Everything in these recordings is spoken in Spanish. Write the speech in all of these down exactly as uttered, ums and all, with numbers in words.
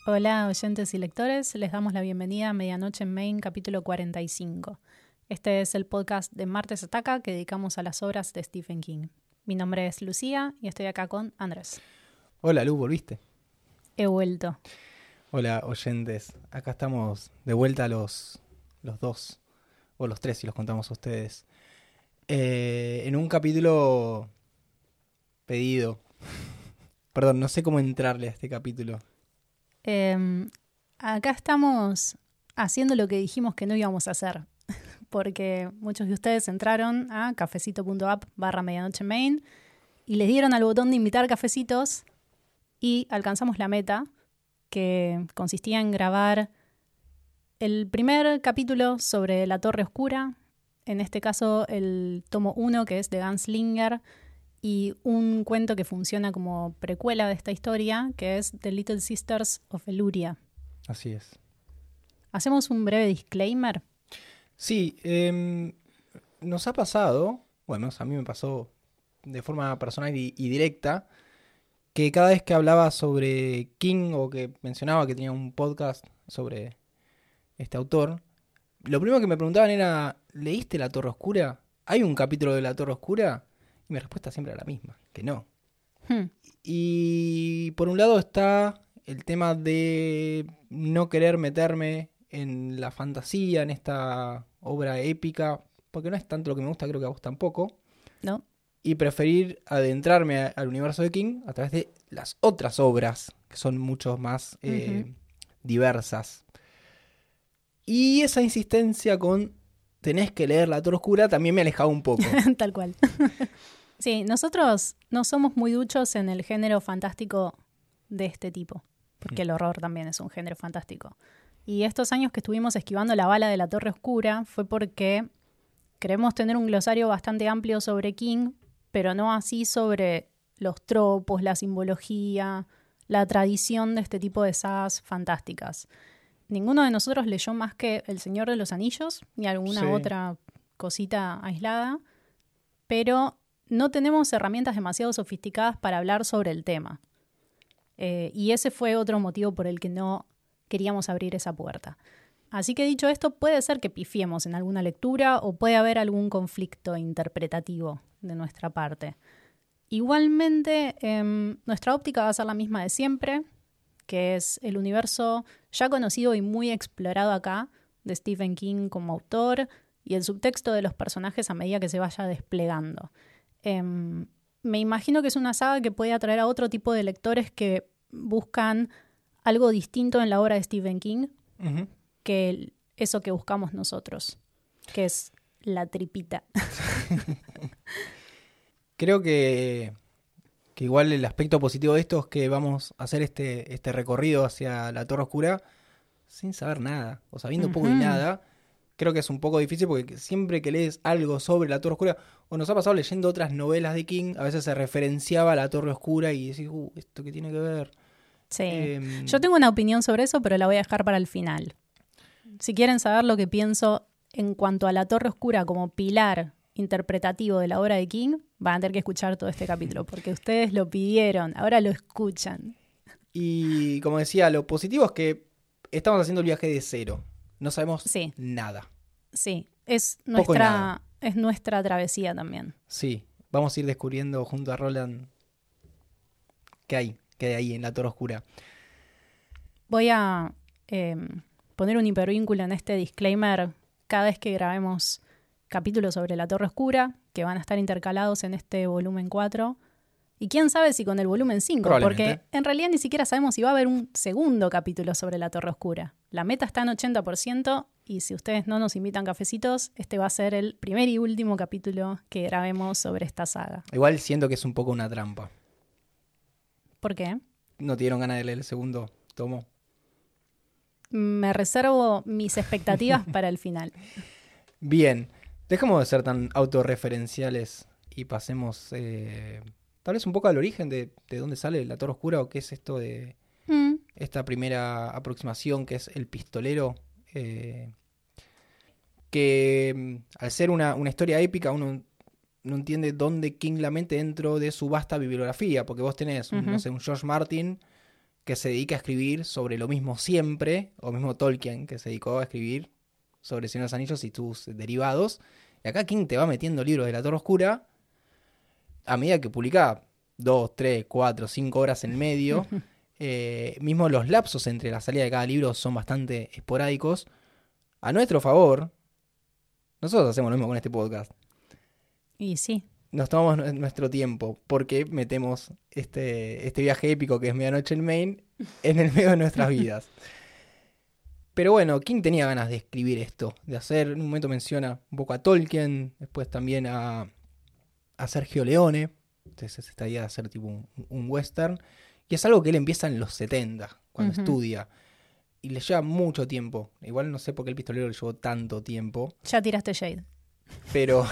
Hola oyentes y lectores, les damos la bienvenida a Medianoche en Maine, capítulo cuarenta y cinco. Este es el podcast de Martes Ataca que dedicamos a las obras de Stephen King. Mi nombre es Lucía y estoy acá con Andrés. Hola Lu, ¿volviste? He vuelto. Hola oyentes, acá estamos de vuelta los, los dos, o los tres si los contamos a ustedes, eh, en un capítulo pedido. Perdón, no sé cómo entrarle a este capítulo. Eh, acá estamos haciendo lo que dijimos que no íbamos a hacer, porque muchos de ustedes entraron a cafecito.app barra medianoche main y les dieron al botón de invitar cafecitos y alcanzamos la meta, que consistía en grabar el primer capítulo sobre La Torre Oscura, en este caso el tomo uno, que es de Gunslinger, y un cuento que funciona como precuela de esta historia, que es The Little Sisters of Eluria. Así es. ¿Hacemos un breve disclaimer? Sí, eh, nos ha pasado, bueno, a mí me pasó de forma personal y, y directa, que cada vez que hablaba sobre King o que mencionaba que tenía un podcast sobre este autor, lo primero que me preguntaban era, ¿leíste La Torre Oscura? ¿Hay un capítulo de La Torre Oscura? Y mi respuesta siempre era la misma, que no. Hmm. Y por un lado está el tema de no querer meterme en la fantasía, en esta obra épica, porque no es tanto lo que me gusta, creo que a vos tampoco. ¿No? Y preferir adentrarme a, al universo de King a través de las otras obras, que son mucho más eh, uh-huh. diversas. Y esa insistencia con tenés que leer La Torre Oscura también me alejaba un poco. Tal cual. Sí, nosotros no somos muy duchos en el género fantástico de este tipo, porque el horror también es un género fantástico. Y estos años que estuvimos esquivando la bala de La Torre Oscura fue porque queremos tener un glosario bastante amplio sobre King, pero no así sobre los tropos, la simbología, la tradición de este tipo de sagas fantásticas. Ninguno de nosotros leyó más que El Señor de los Anillos y alguna sí. otra cosita aislada, pero no tenemos herramientas demasiado sofisticadas para hablar sobre el tema. Eh, y ese fue otro motivo por el que no queríamos abrir esa puerta. Así que dicho esto, puede ser que pifiemos en alguna lectura o puede haber algún conflicto interpretativo de nuestra parte. Igualmente, eh, nuestra óptica va a ser la misma de siempre, que es el universo ya conocido y muy explorado acá de Stephen King como autor y el subtexto de los personajes a medida que se vaya desplegando. Eh, me imagino que es una saga que puede atraer a otro tipo de lectores que buscan algo distinto en la obra de Stephen King uh-huh. que eso que buscamos nosotros, que es la tripita. Creo que, que igual el aspecto positivo de esto es que vamos a hacer este, este recorrido hacia La Torre Oscura sin saber nada, o sabiendo uh-huh. poco y nada. Creo que es un poco difícil porque siempre que lees algo sobre La Torre Oscura, o nos ha pasado leyendo otras novelas de King, a veces se referenciaba a La Torre Oscura y decís, uh, ¿esto qué tiene que ver? Sí, eh, yo tengo una opinión sobre eso, pero la voy a dejar para el final. Si quieren saber lo que pienso en cuanto a La Torre Oscura como pilar interpretativo de la obra de King, van a tener que escuchar todo este capítulo, porque ustedes lo pidieron, ahora lo escuchan. Y como decía, lo positivo es que estamos haciendo el viaje de cero. No sabemos sí. nada. Sí, es nuestra, es nuestra travesía también. Sí, vamos a ir descubriendo junto a Roland qué hay, qué hay ahí en La Torre Oscura. Voy a eh, poner un hipervínculo en este disclaimer cada vez que grabemos capítulos sobre La Torre Oscura, que van a estar intercalados en este volumen cuatro. Y quién sabe si con el volumen cinco, porque en realidad ni siquiera sabemos si va a haber un segundo capítulo sobre La Torre Oscura. La meta está en ochenta por ciento y si ustedes no nos invitan cafecitos, este va a ser el primer y último capítulo que grabemos sobre esta saga. Igual siento que es un poco una trampa. ¿Por qué? ¿No te dieron ganas de leer el segundo tomo? Me reservo mis expectativas para el final. Bien, dejemos de ser tan autorreferenciales y pasemos... Eh... Tal vez un poco al origen de, de dónde sale La Torre Oscura o qué es esto de mm. esta primera aproximación que es el pistolero. Eh, que al ser una, una historia épica uno no entiende dónde King la mete dentro de su vasta bibliografía. Porque vos tenés, un, uh-huh. no sé, un George Martin que se dedica a escribir sobre lo mismo siempre, o mismo Tolkien, que se dedicó a escribir sobre El Señor de los Anillos y sus derivados. Y acá King te va metiendo libros de la Torre Oscura a medida que publica dos, tres, cuatro, cinco horas en medio. eh, mismo los lapsos entre la salida de cada libro son bastante esporádicos. A nuestro favor, nosotros hacemos lo mismo con este podcast. Y sí. Nos tomamos nuestro tiempo porque metemos este, este viaje épico que es Medianoche en Maine en el medio de nuestras vidas. Pero bueno, King tenía ganas de escribir esto, de hacer, en un momento menciona un poco a Tolkien, después también a, a Sergio Leone, entonces esta idea de hacer tipo un, un western, y es algo que él empieza en los setenta, cuando uh-huh. estudia, y le lleva mucho tiempo. Igual no sé por qué El Pistolero le llevó tanto tiempo. Ya tiraste shade. Pero...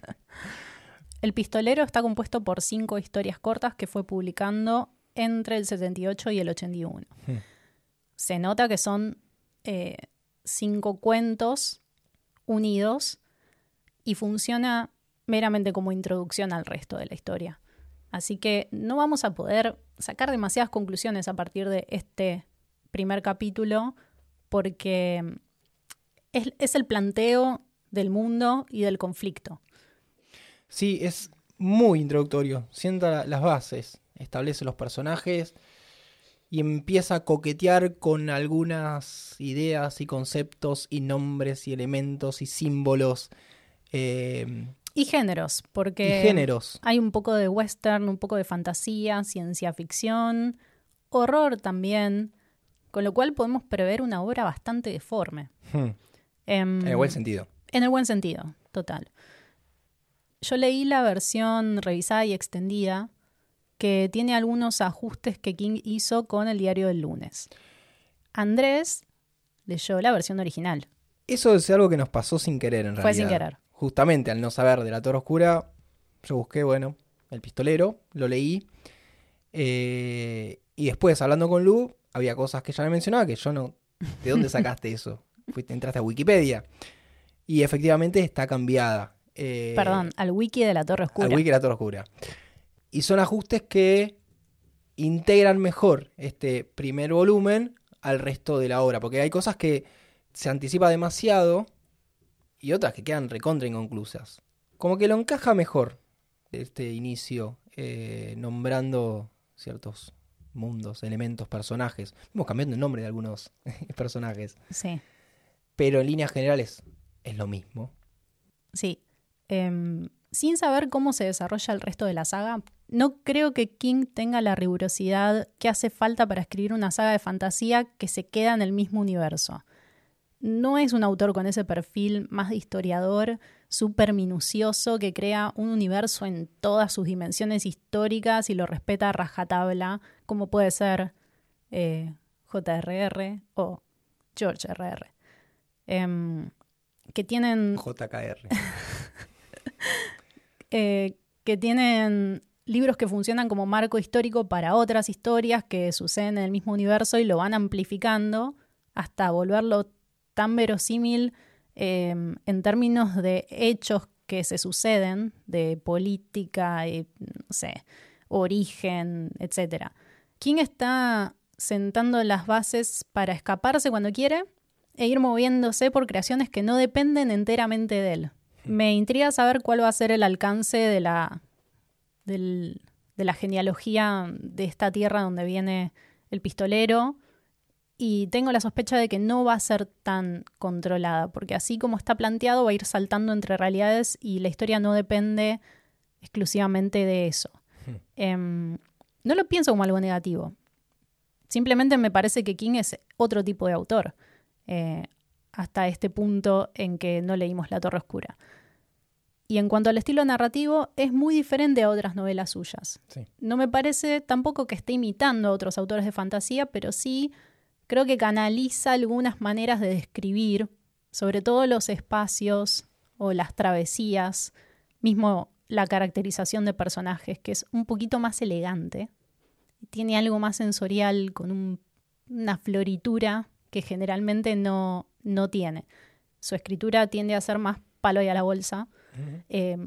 El Pistolero está compuesto por cinco historias cortas que fue publicando entre el setenta y ocho y el ochenta y uno. Hmm. Se nota que son eh, cinco cuentos unidos y funciona meramente como introducción al resto de la historia. Así que no vamos a poder sacar demasiadas conclusiones a partir de este primer capítulo porque es, es el planteo del mundo y del conflicto. Sí, es muy introductorio. Sienta las bases, establece los personajes y empieza a coquetear con algunas ideas y conceptos y nombres y elementos y símbolos. Eh, y géneros, porque y géneros. Hay un poco de western, un poco de fantasía, ciencia ficción, horror también, con lo cual podemos prever una obra bastante deforme. Hmm. Eh, en el buen sentido. En el buen sentido, total. Yo leí la versión revisada y extendida que tiene algunos ajustes que King hizo con el Diario del Lunes. Andrés leyó la versión original. Eso es algo que nos pasó sin querer, en realidad. Fue sin querer. Justamente al no saber de La Torre Oscura, yo busqué, bueno, El Pistolero, lo leí. Eh, y después, hablando con Lu, había cosas que ella me mencionaba que yo no... ¿De dónde sacaste eso? Fuiste, entraste a Wikipedia. Y efectivamente está cambiada. Eh, Perdón, al wiki de La Torre Oscura. Al wiki de La Torre Oscura. Y son ajustes que integran mejor este primer volumen al resto de la obra, porque hay cosas que se anticipa demasiado y otras que quedan recontra inconclusas. Como que lo encaja mejor este inicio, eh, nombrando ciertos mundos, elementos, personajes. Vamos cambiando el nombre de algunos personajes. Sí. Pero en líneas generales es lo mismo. Sí. Eh, sin saber cómo se desarrolla el resto de la saga, no creo que King tenga la rigurosidad que hace falta para escribir una saga de fantasía que se queda en el mismo universo. No es un autor con ese perfil más de historiador, súper minucioso, que crea un universo en todas sus dimensiones históricas y lo respeta a rajatabla, como puede ser eh, J R R o George R R. Eh, que tienen... J K R. Eh, que tienen libros que funcionan como marco histórico para otras historias que suceden en el mismo universo y lo van amplificando hasta volverlo tan verosímil eh, en términos de hechos que se suceden, de política, eh, no sé, origen, etcétera. King está sentando las bases para escaparse cuando quiere e ir moviéndose por creaciones que no dependen enteramente de él. Me intriga saber cuál va a ser el alcance de la, del, de la genealogía de esta tierra donde viene El Pistolero, y tengo la sospecha de que no va a ser tan controlada, porque así como está planteado va a ir saltando entre realidades y la historia no depende exclusivamente de eso. Hmm. Eh, no lo pienso como algo negativo. Simplemente me parece que King es otro tipo de autor. Eh, hasta este punto en que no leímos La Torre Oscura. Y en cuanto al estilo narrativo, es muy diferente a otras novelas suyas. Sí. No me parece tampoco que esté imitando a otros autores de fantasía, pero sí creo que canaliza algunas maneras de describir, sobre todo los espacios o las travesías, mismo la caracterización de personajes, que es un poquito más elegante. Tiene algo más sensorial, con un, una floritura que generalmente no, no tiene. Su escritura tiende a ser más palo y a la bolsa, uh-huh. eh,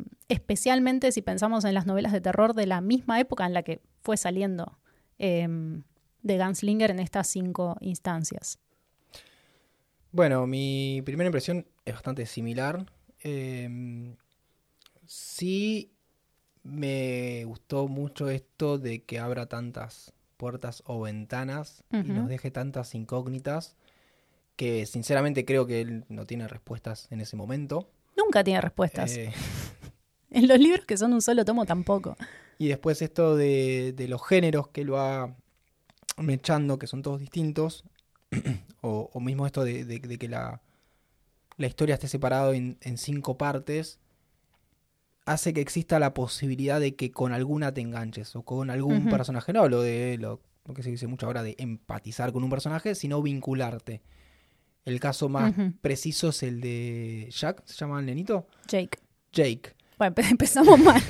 especialmente si pensamos en las novelas de terror de la misma época en la que fue saliendo eh, de Gunslinger en estas cinco instancias. Bueno, mi primera impresión es bastante similar. Eh, sí me gustó mucho esto de que abra tantas puertas o ventanas uh-huh. y nos deje tantas incógnitas que sinceramente creo que él no tiene respuestas en ese momento. Nunca tiene respuestas. Eh... en los libros que son un solo tomo tampoco. Y después esto de, de los géneros que lo va mechando, que son todos distintos, o, o mismo esto de, de, de que la, la historia esté separada en, en cinco partes, hace que exista la posibilidad de que con alguna te enganches, o con algún uh-huh. personaje. No hablo de lo, lo que se dice mucho ahora de empatizar con un personaje, sino vincularte. El caso más uh-huh. preciso es el de Jack, ¿se llama el nenito? Jake. Jake. Bueno, empezamos mal.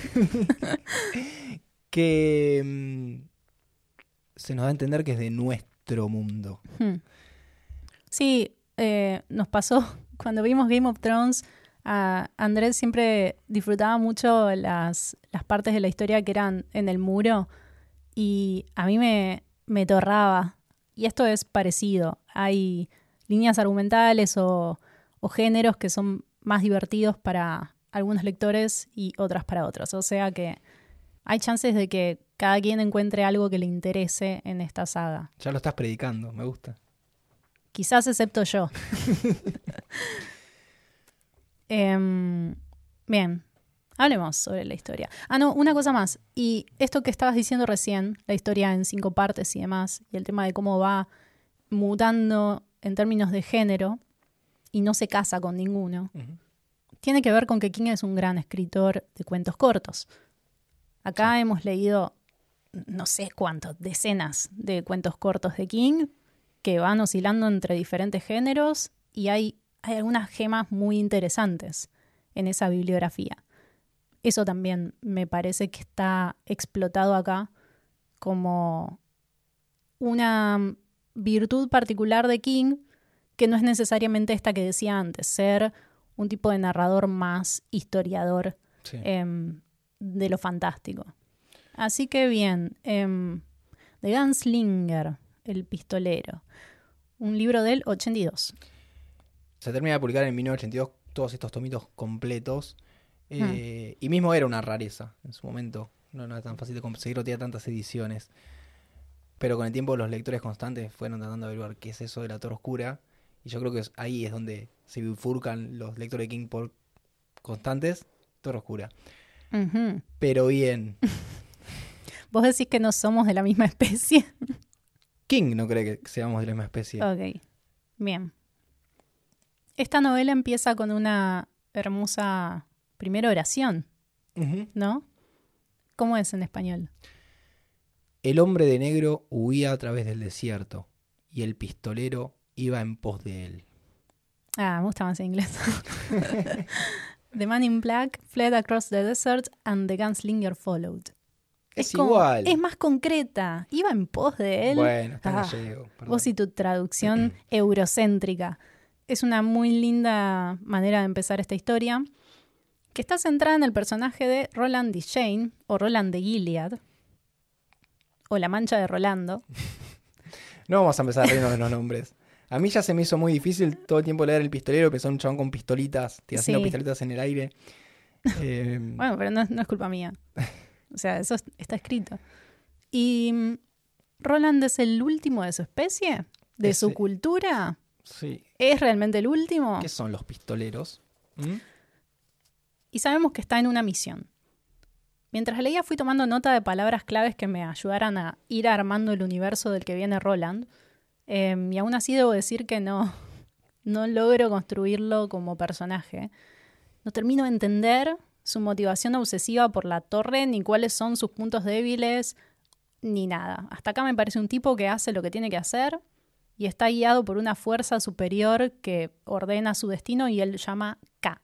que mmm, se nos da a entender que es de nuestro mundo. Hmm. Sí, eh, nos pasó cuando vimos Game of Thrones. Uh, Andrés siempre disfrutaba mucho las, las partes de la historia que eran en el muro y a mí me, me torraba. Y esto es parecido. Hay líneas argumentales o, o géneros que son más divertidos para algunos lectores y otras para otros. O sea que hay chances de que cada quien encuentre algo que le interese en esta saga. Ya lo estás predicando, me gusta. Quizás excepto yo. eh, bien, hablemos sobre la historia. Ah, no, una cosa más. Y esto que estabas diciendo recién, la historia en cinco partes y demás, y el tema de cómo va mutando en términos de género y no se casa con ninguno, uh-huh. tiene que ver con que King es un gran escritor de cuentos cortos. Acá sí. hemos leído no sé cuántos, decenas de cuentos cortos de King que van oscilando entre diferentes géneros y hay, hay algunas gemas muy interesantes en esa bibliografía. Eso también me parece que está explotado acá como una virtud particular de King que no es necesariamente esta que decía antes, ser un tipo de narrador más historiador sí. eh, de lo fantástico. Así que bien, eh, The Gunslinger, el pistolero, un libro del ochenta y dos. Se termina de publicar en mil novecientos ochenta y dos todos estos tomitos completos eh, hmm. y mismo era una rareza en su momento, no, no era tan fácil de conseguir, no tenía tantas ediciones, pero con el tiempo los lectores constantes fueron tratando de averiguar qué es eso de la Torre Oscura y yo creo que es, ahí es donde se bifurcan los lectores de King por constantes, Torre Oscura. Uh-huh. Pero bien. ¿Vos decís que no somos de la misma especie? King no cree que seamos de la misma especie. Ok, bien. Esta novela empieza con una hermosa primera oración, uh-huh. ¿no? ¿Cómo es en español? El hombre de negro huía a través del desierto y el pistolero iba en pos de él. Ah, me gusta más en inglés. The man in black fled across the desert and the gunslinger followed. Es, es como, igual. Es más concreta. Iba en pos de él. Bueno, está ah, gallego. Vos y tu traducción eurocéntrica. Es una muy linda manera de empezar esta historia, que está centrada en el personaje de Roland D. Shane, o Roland de Gilead, o La Mancha de Rolando. No vamos a empezar a reírnos de los nombres. A mí ya se me hizo muy difícil todo el tiempo leer El Pistolero, pensar un chabón con pistolitas, haciendo sí. pistolitas en el aire. Eh... Bueno, pero no, no es culpa mía. O sea, eso está escrito. Y Roland es el último de su especie, de Ese... su cultura. Sí. ¿Es realmente el último? ¿Qué son los pistoleros? ¿Mm? Y sabemos que está en una misión. Mientras leía fui tomando nota de palabras claves que me ayudaran a ir armando el universo del que viene Roland. Eh, y aún así debo decir que no, no logro construirlo como personaje. No termino de entender su motivación obsesiva por la torre, ni cuáles son sus puntos débiles, ni nada. Hasta acá me parece un tipo que hace lo que tiene que hacer y está guiado por una fuerza superior que ordena su destino y él llama K.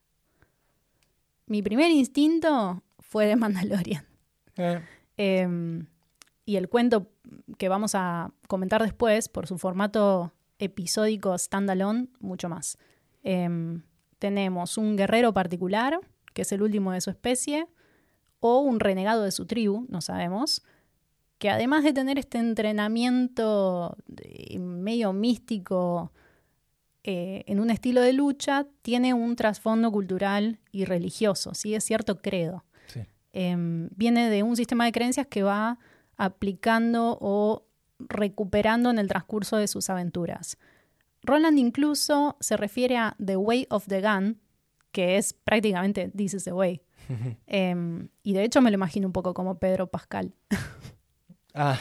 Mi primer instinto fue de Mandalorian. Eh. Eh, y el cuento que vamos a comentar después, por su formato episódico standalone, mucho más. Eh, tenemos un guerrero particular, que es el último de su especie, o un renegado de su tribu, no sabemos, que además de tener este entrenamiento eh, medio místico eh, en un estilo de lucha, tiene un trasfondo cultural y religioso, sigue cierto credo. Sí. Eh, viene de un sistema de creencias que va aplicando o recuperando en el transcurso de sus aventuras. Roland incluso se refiere a The Way of the Gun, que es prácticamente This is the Way. eh, y de hecho me lo imagino un poco como Pedro Pascal. Ah.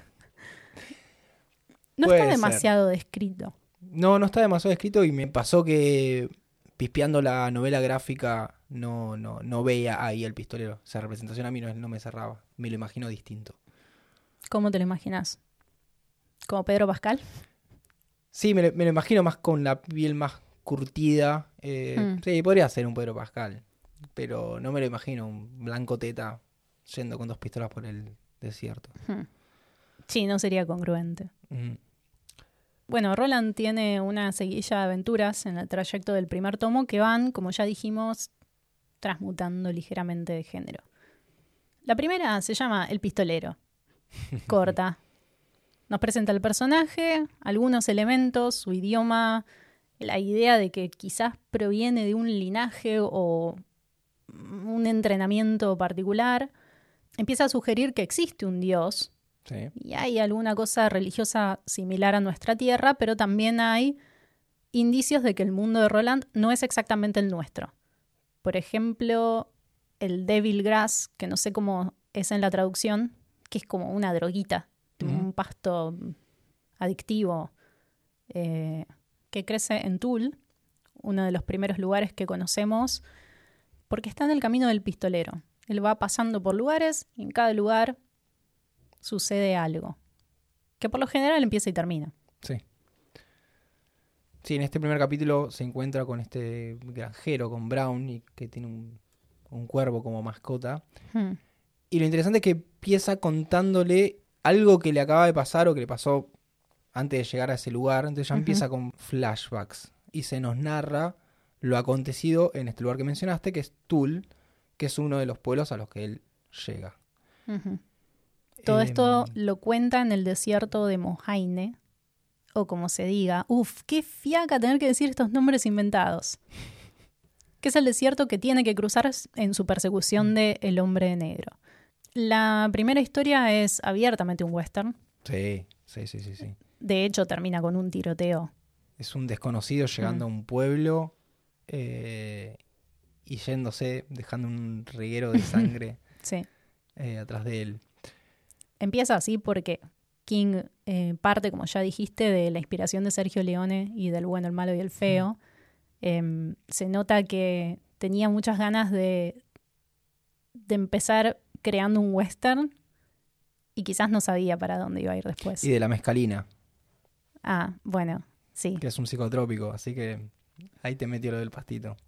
No Puede está ser. demasiado descrito. No, no está demasiado escrito y me pasó que pispeando la novela gráfica no, no, no veía ahí el pistolero. Esa representación a mí no, no me cerraba. Me lo imagino distinto. ¿Cómo te lo imaginas? ¿Como Pedro Pascal? Sí, me, lo- me lo imagino más con la piel más curtida. Eh, Hmm. Sí, podría ser un Pedro Pascal. Pero no me lo imagino un blanco teta yendo con dos pistolas por el desierto. Hmm. Sí, no sería congruente. Mm. Bueno, Roland tiene una seguilla de aventuras en el trayecto del primer tomo que van, como ya dijimos, transmutando ligeramente de género. La primera se llama El Pistolero. Corta. Nos presenta el personaje, algunos elementos, su idioma, la idea de que quizás proviene de un linaje o un entrenamiento particular. Empieza a sugerir que existe un dios Sí. y hay alguna cosa religiosa similar a nuestra tierra, pero también hay indicios de que el mundo de Roland no es exactamente el nuestro. Por ejemplo, el Devil Grass, que no sé cómo es en la traducción, que es como una droguita, Ujú. un pasto adictivo eh, que crece en Tul, uno de los primeros lugares que conocemos, porque está en el camino del pistolero. Él va pasando por lugares y en cada lugar sucede algo, que por lo general empieza y termina. Sí. Sí, en este primer capítulo se encuentra con este granjero, con Brown, y que tiene un, un cuervo como mascota. Hmm. Y lo interesante es que empieza contándole algo que le acaba de pasar o que le pasó antes de llegar a ese lugar. Entonces ya Ujú. empieza con flashbacks y se nos narra lo acontecido en este lugar que mencionaste, que es Tul, que es uno de los pueblos a los que él llega. Ujú. Todo Em, esto lo cuenta en el desierto de Mohaine, o como se diga. Uf, qué fiaca tener que decir estos nombres inventados. Que es el desierto que tiene que cruzar en su persecución de El Hombre Negro. La primera historia es abiertamente un western. Sí, sí, sí, sí, sí. De hecho, termina con un tiroteo. Es un desconocido llegando Mm. a un pueblo eh, y yéndose, dejando un reguero de sangre Sí. eh, atrás de él. Empieza así porque King eh, parte, como ya dijiste, de la inspiración de Sergio Leone y del bueno, el malo y el feo. Eh, se nota que tenía muchas ganas de, de empezar creando un western y quizás no sabía para dónde iba a ir después. Y de la mescalina, Ah, bueno, sí. que es un psicotrópico, así que ahí te metió lo del pastito.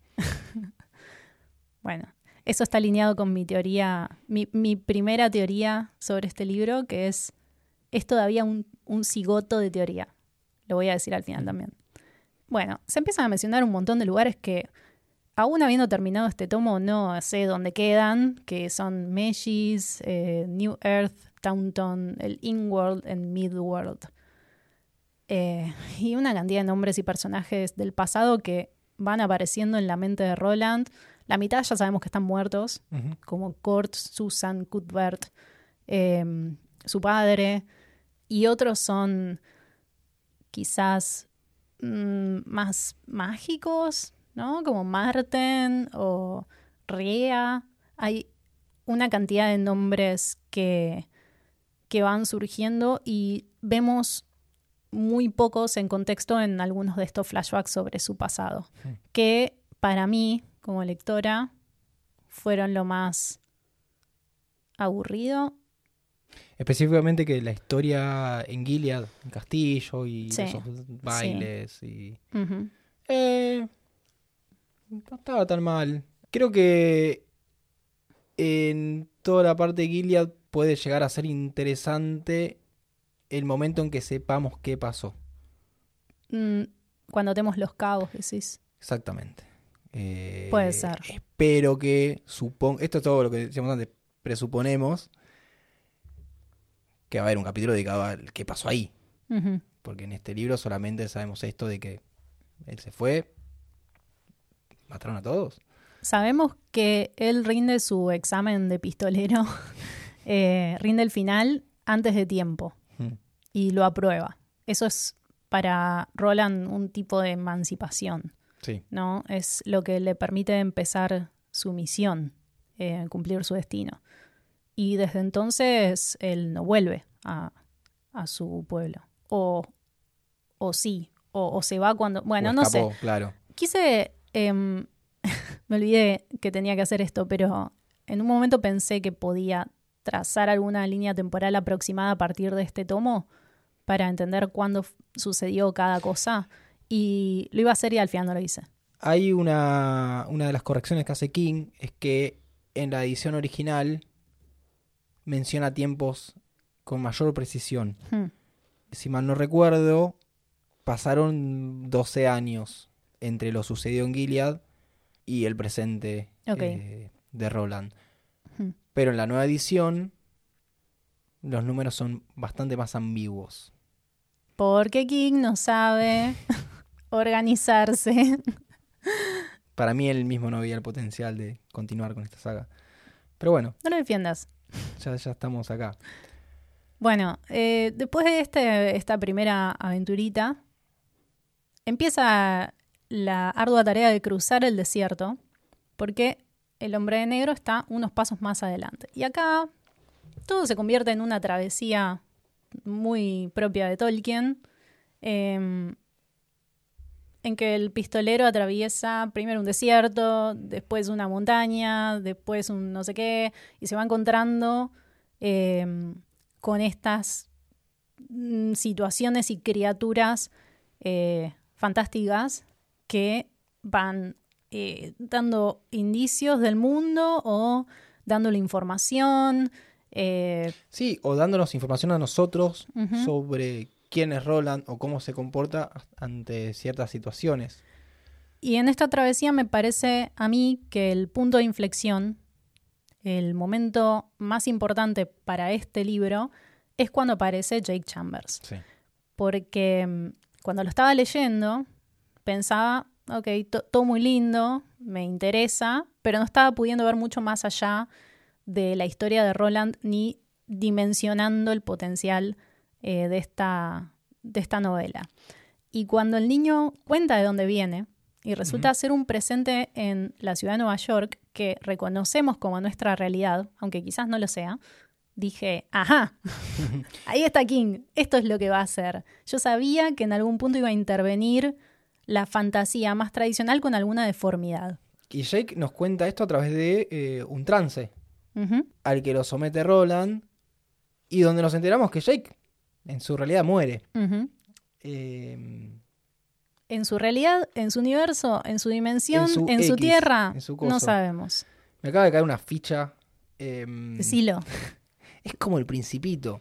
Bueno, eso está alineado con mi teoría, mi, mi primera teoría sobre este libro, que es, es todavía un, un cigoto de teoría. Lo voy a decir al final también. Bueno, se empiezan a mencionar un montón de lugares que, aún habiendo terminado este tomo, no sé dónde quedan, que son Meshis, eh, New Earth, Taunton, el Inworld, en Midworld. Eh, y una cantidad de nombres y personajes del pasado que van apareciendo en la mente de Roland. La mitad ya sabemos que están muertos, Ujú. como Kurt, Susan, Cuthbert, eh, su padre, y otros son quizás mmm, más mágicos, ¿no? Como Marten o Rea. Hay una cantidad de nombres que, que van surgiendo y vemos muy pocos en contexto en algunos de estos flashbacks sobre su pasado, Sí. que para mí, como lectora, fueron lo más aburrido. Específicamente que la historia en Gilead, en Castillo y Sí, esos bailes y... Ujú. Eh, no estaba tan mal. Creo que en toda la parte de Gilead puede llegar a ser interesante el momento en que sepamos qué pasó. Mm, cuando tenemos los cabos, decís. Exactamente. Eh, Puede ser. Espero que suponga... Esto es todo lo que decíamos antes. Presuponemos que va a haber un capítulo dedicado a qué pasó ahí. Ujú. Porque en este libro solamente sabemos esto de que él se fue, mataron a todos. Sabemos que él rinde su examen de pistolero, eh, rinde el final antes de tiempo Mm. y lo aprueba. Eso es para Roland un tipo de emancipación, Sí. ¿no? Es lo que le permite empezar su misión, eh, cumplir su destino. Y desde entonces él no vuelve a, a su pueblo. O, o sí, o, o se va cuando... Bueno, O no escapó, sé. claro. Quise... em, me olvidé que tenía que hacer esto, pero en un momento pensé que podía trazar alguna línea temporal aproximada a partir de este tomo para entender cuándo f- sucedió cada cosa. Y lo iba a hacer y al final no lo hice. Hay una, una de las correcciones que hace King, es que en la edición original menciona tiempos con mayor precisión. Hmm. Si mal no recuerdo, pasaron doce años entre lo sucedido en Gilead y el presente Ok. eh, de Roland. Hmm. Pero en la nueva edición los números son bastante más ambiguos. Porque King no sabe organizarse. Para mí él mismo no veía el potencial de continuar con esta saga. Pero bueno, No lo defiendas. ya, ya estamos acá. Bueno, eh, después de este, esta primera aventurita, empieza la ardua tarea de cruzar el desierto, porque el hombre de negro está unos pasos más adelante. Y acá todo se convierte en una travesía muy propia de Tolkien, eh, en que el pistolero atraviesa primero un desierto, después una montaña, después un no sé qué, y se va encontrando eh, con estas mm, situaciones y criaturas eh, fantásticas que van eh, dando indicios del mundo o dándole información. Eh, Sí, o dándonos información a nosotros Ujú. sobre quién es Roland o cómo se comporta ante ciertas situaciones. y en esta travesía me parece a mí que el punto de inflexión, el momento más importante para este libro, es cuando aparece Jake Chambers. Sí. Porque mm, cuando lo estaba leyendo, pensaba, ok, to- todo muy lindo, me interesa, pero no estaba pudiendo ver mucho más allá de la historia de Roland ni dimensionando el potencial eh, de, esta, de esta novela. Y cuando el niño cuenta de dónde viene y resulta Ujú. ser un presente en la ciudad de Nueva York que reconocemos como nuestra realidad, aunque quizás no lo sea, dije, ajá, ahí está King, esto es lo que va a hacer. Yo sabía que en algún punto iba a intervenir la fantasía más tradicional con alguna deformidad. Y Jake nos cuenta esto a través de eh, un trance Ujú, al que lo somete Roland y donde nos enteramos que Jake en su realidad muere. ujú. Eh, En su realidad, en su universo, en su dimensión, En su en su X, tierra, en su no coso. sabemos. me acaba de caer una ficha. eh, Decilo. es como el Principito.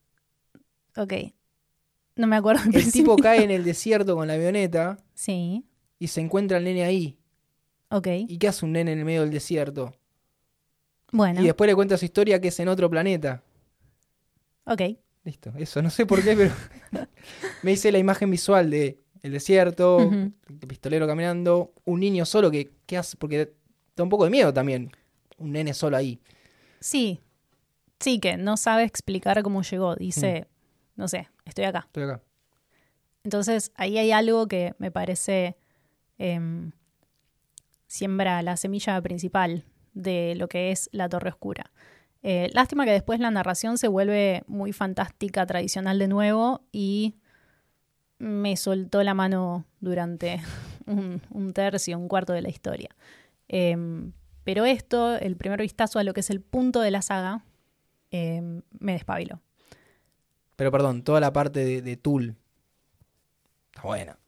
Ok. No me acuerdo del El tipo principio. cae en el desierto con la avioneta Sí, y se encuentra el nene ahí. ok. ¿Y qué hace un nene en el medio del desierto? Bueno, Y después le cuenta su historia que es en otro planeta. ok. Listo, eso, no sé por qué, pero me hice la imagen visual de el desierto, Ujú. el pistolero caminando, un niño solo que, ¿qué hace? Porque da un poco de miedo también, un nene solo ahí. Sí, sí, que no sabe explicar cómo llegó. Dice, no sé, estoy acá. Estoy acá. Entonces, ahí hay algo que me parece em, siembra la semilla principal de lo que es la Torre Oscura. Eh, lástima que después la narración se vuelve muy fantástica, tradicional de nuevo y me soltó la mano durante un, un tercio, un cuarto de la historia. Em, pero esto, el primer vistazo a lo que es el punto de la saga, em, me despabiló. Pero perdón, toda la parte de, de Tool está buena.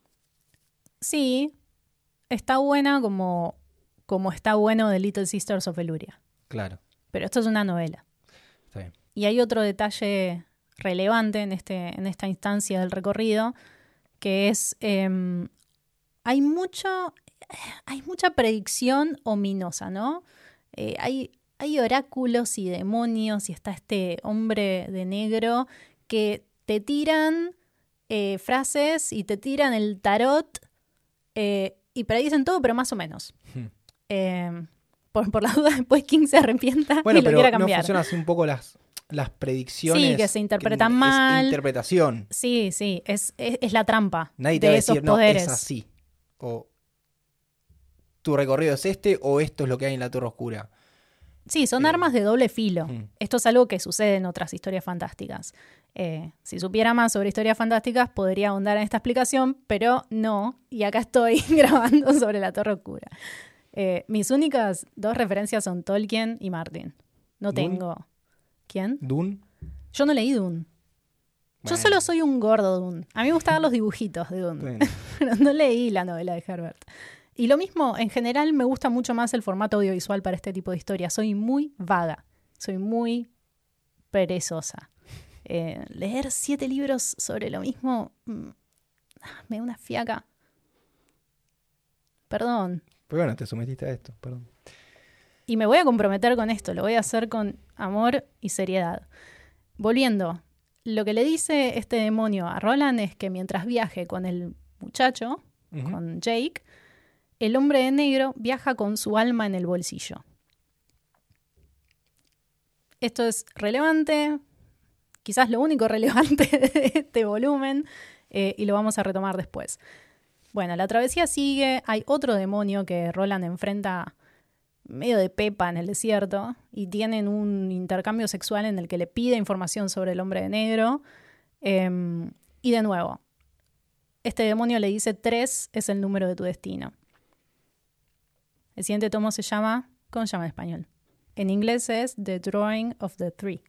Sí, está buena como, como está bueno The Little Sisters of Eluria. Claro, Pero esto es una novela. está bien. Y hay otro detalle relevante en, este, en esta instancia del recorrido, que es, eh, hay, mucho, hay mucha predicción ominosa, ¿no? Eh, hay hay oráculos y demonios y está este hombre de negro que te tiran eh, frases y te tiran el tarot eh, y predicen todo, pero más o menos. Hmm. Eh, por, por la duda, después King se arrepienta Bueno, y lo pero quiera no cambiar. funcionan así un poco las, las predicciones. Sí, que se interpretan que mal. Es interpretación. Sí, sí, es, es, es la trampa Nadie te de va a esos decir, no, poderes. es así. O tu recorrido es este o esto es lo que hay en la Torre Oscura. Sí, son Eh, armas de doble filo. mm. Esto es algo que sucede en otras historias fantásticas. Eh, si supiera más sobre historias fantásticas, podría ahondar en esta explicación, pero no. Y acá estoy grabando sobre la Torre Oscura. Eh, mis únicas dos referencias son Tolkien y Martin. No ¿Dune? tengo. ¿Quién? Dune. Yo no leí Dune. Yo Bueno. solo soy un gordo Dune. A mí me gustaban los dibujitos de Dune. Bueno. Pero no leí la novela de Herbert. Y lo mismo, en general me gusta mucho más el formato audiovisual para este tipo de historias. Soy muy vaga, soy muy perezosa. Eh, leer siete libros sobre lo mismo mm, me da una fiaca. Perdón. Pero bueno, te sometiste a esto, perdón. Y me voy a comprometer con esto, lo voy a hacer con amor y seriedad. Volviendo, lo que le dice este demonio a Roland es que mientras viaje con el muchacho, Ujú. con Jake, el hombre de negro viaja con su alma en el bolsillo. Esto es relevante, quizás lo único relevante de este volumen, eh, y lo vamos a retomar después. Bueno, la travesía sigue, hay otro demonio que Roland enfrenta medio de pepa en el desierto y tienen un intercambio sexual en el que le pide información sobre el hombre de negro. Eh, y de nuevo, este demonio le dice tres es el número de tu destino. El siguiente tomo se llama, ¿cómo se llama en español? En inglés es The Drawing of the Three.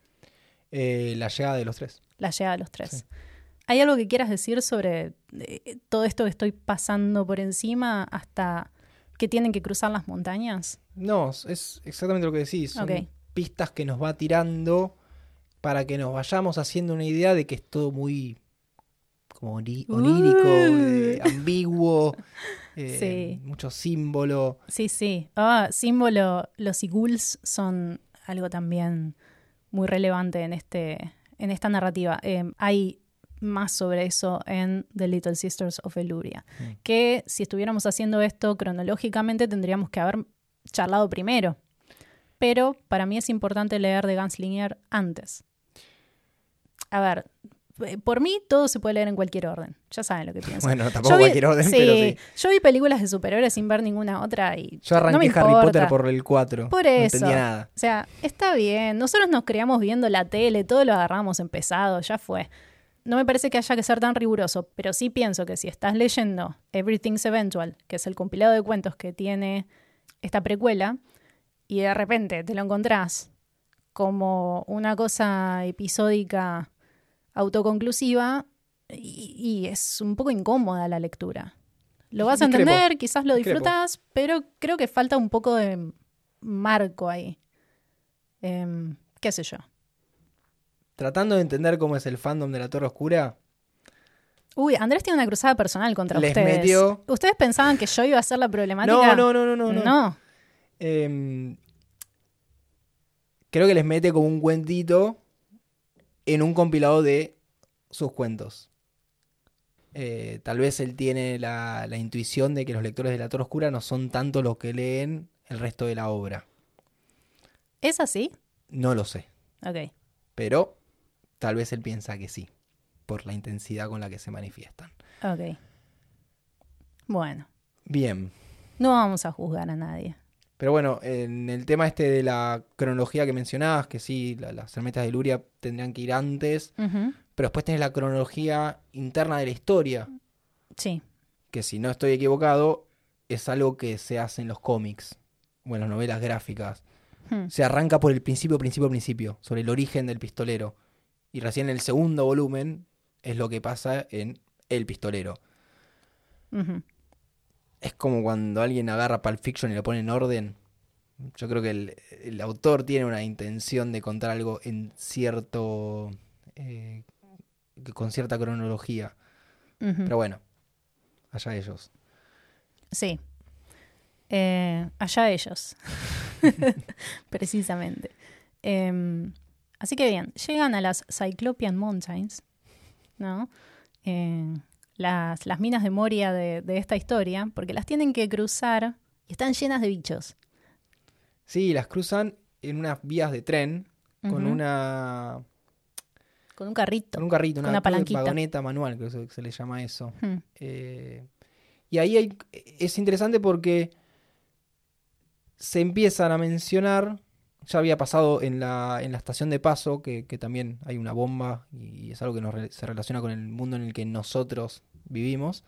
Eh, la llegada de los tres. La llegada de los tres. Sí. ¿Hay algo que quieras decir sobre eh, todo esto que estoy pasando por encima hasta que tienen que cruzar las montañas? No, es exactamente lo que decís. Son Ok. pistas que nos va tirando para que nos vayamos haciendo una idea de que es todo muy como oni- onírico, eh, ambiguo, eh, Sí. mucho símbolo. Sí, sí. Ah, símbolo, los ghouls son algo también muy relevante en, este, en esta narrativa. Eh, hay más sobre eso en The Little Sisters of Eluria. Mm. Que si estuviéramos haciendo esto cronológicamente tendríamos que haber charlado primero. Pero para mí es importante leer The Gunslinger antes. A ver, por mí todo se puede leer en cualquier orden. Ya saben lo que pienso. Bueno, tampoco Yo vi- cualquier orden, sí, pero sí. Yo vi películas de superhéroes sin ver ninguna otra y Yo arranqué no me Harry importa. Potter por el cuatro. Por No eso. entendía nada. O sea, está bien. Nosotros nos criamos viendo la tele, todo lo agarramos empezado, ya fue. No me parece que haya que ser tan riguroso, pero sí pienso que si estás leyendo Everything's Eventual, que es el compilado de cuentos que tiene esta precuela, y de repente te lo encontrás como una cosa episódica autoconclusiva, y, y es un poco incómoda la lectura. Lo vas a Discrepo. entender, quizás lo Discrepo. disfrutás, pero creo que falta un poco de marco ahí. Em, qué sé yo. Tratando de entender cómo es el fandom de la Torre Oscura, Uy, Andrés tiene una cruzada personal contra Les ustedes. metió- ¿Ustedes pensaban que yo iba a ser la problemática? no, no, no, no, no, no. No. Eh, creo que les mete como un cuentito en un compilado de sus cuentos. Eh, tal vez él tiene la, la intuición de que los lectores de la Torre Oscura no son tanto los que leen el resto de la obra. ¿Es así? No lo sé, Ok. pero tal vez él piensa que sí, por la intensidad con la que se manifiestan. Ok. Bueno, Bien, no vamos a juzgar a nadie. pero bueno, en el tema este de la cronología que mencionabas, que sí, la- las hermetas de Luria tendrían que ir antes, Ujú. pero después tenés la cronología interna de la historia, Sí. que si no estoy equivocado, es algo que se hace en los cómics o en las novelas gráficas. Hmm. Se arranca por el principio, principio, principio, sobre el origen del pistolero. Y recién en el segundo volumen es lo que pasa en El Pistolero. Ujú. Es como cuando alguien agarra Pulp Fiction y lo pone en orden. Yo creo que el, el autor tiene una intención de contar algo en cierto... eh, con cierta cronología. Ujú. Pero bueno, allá ellos. Sí. Eh, allá ellos. Precisamente. Eh, así que bien, llegan a las Cyclopean Mountains, ¿no? Eh, las, las minas de Moria de, de esta historia, porque las tienen que cruzar y están llenas de bichos. Sí, las cruzan en unas vías de tren con Ujú. una... Con un carrito. Con un carrito, Con una, una creo que palanquita. vagoneta manual, creo que se le llama eso. Hmm. Eh, y ahí hay, es interesante porque se empiezan a mencionar, ya había pasado en la, en la estación de paso, que, que también hay una bomba y es algo que nos re- se relaciona con el mundo en el que nosotros vivimos.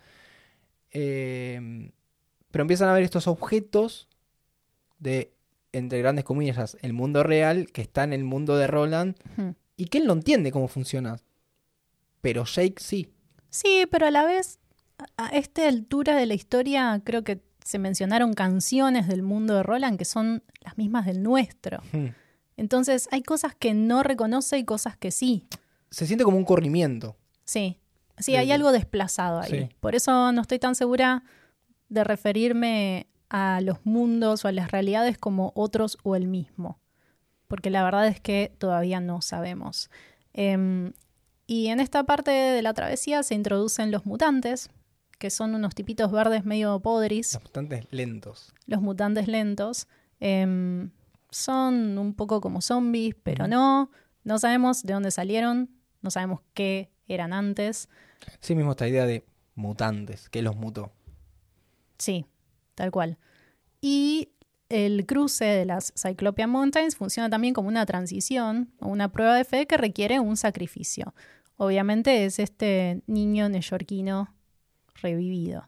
Eh, pero empiezan a ver estos objetos de, entre grandes comillas, el mundo real, que está en el mundo de Roland, Hmm. y que él no entiende cómo funciona. Pero Jake sí. Sí, pero a la vez, a a esta altura de la historia, creo que se mencionaron canciones del mundo de Roland que son las mismas del nuestro. Hmm. Entonces, hay cosas que no reconoce y cosas que sí. Se siente como un corrimiento. Sí, sí, De- hay de- algo desplazado ahí. Sí. Por eso no estoy tan segura de referirme a los mundos o a las realidades como otros o el mismo. Porque la verdad es que todavía no sabemos. Em, y en esta parte de la travesía se introducen los mutantes, que son unos tipitos verdes medio podris, Los mutantes lentos. los mutantes lentos. Em, son un poco como zombies, pero Ujú. no. No sabemos de dónde salieron, no sabemos qué eran antes. Sí, mismo esta idea de mutantes, que los mutó. Sí, tal cual. Y el cruce de las Cyclopean Mountains funciona también como una transición o una prueba de fe que requiere un sacrificio. Obviamente es este niño neoyorquino revivido.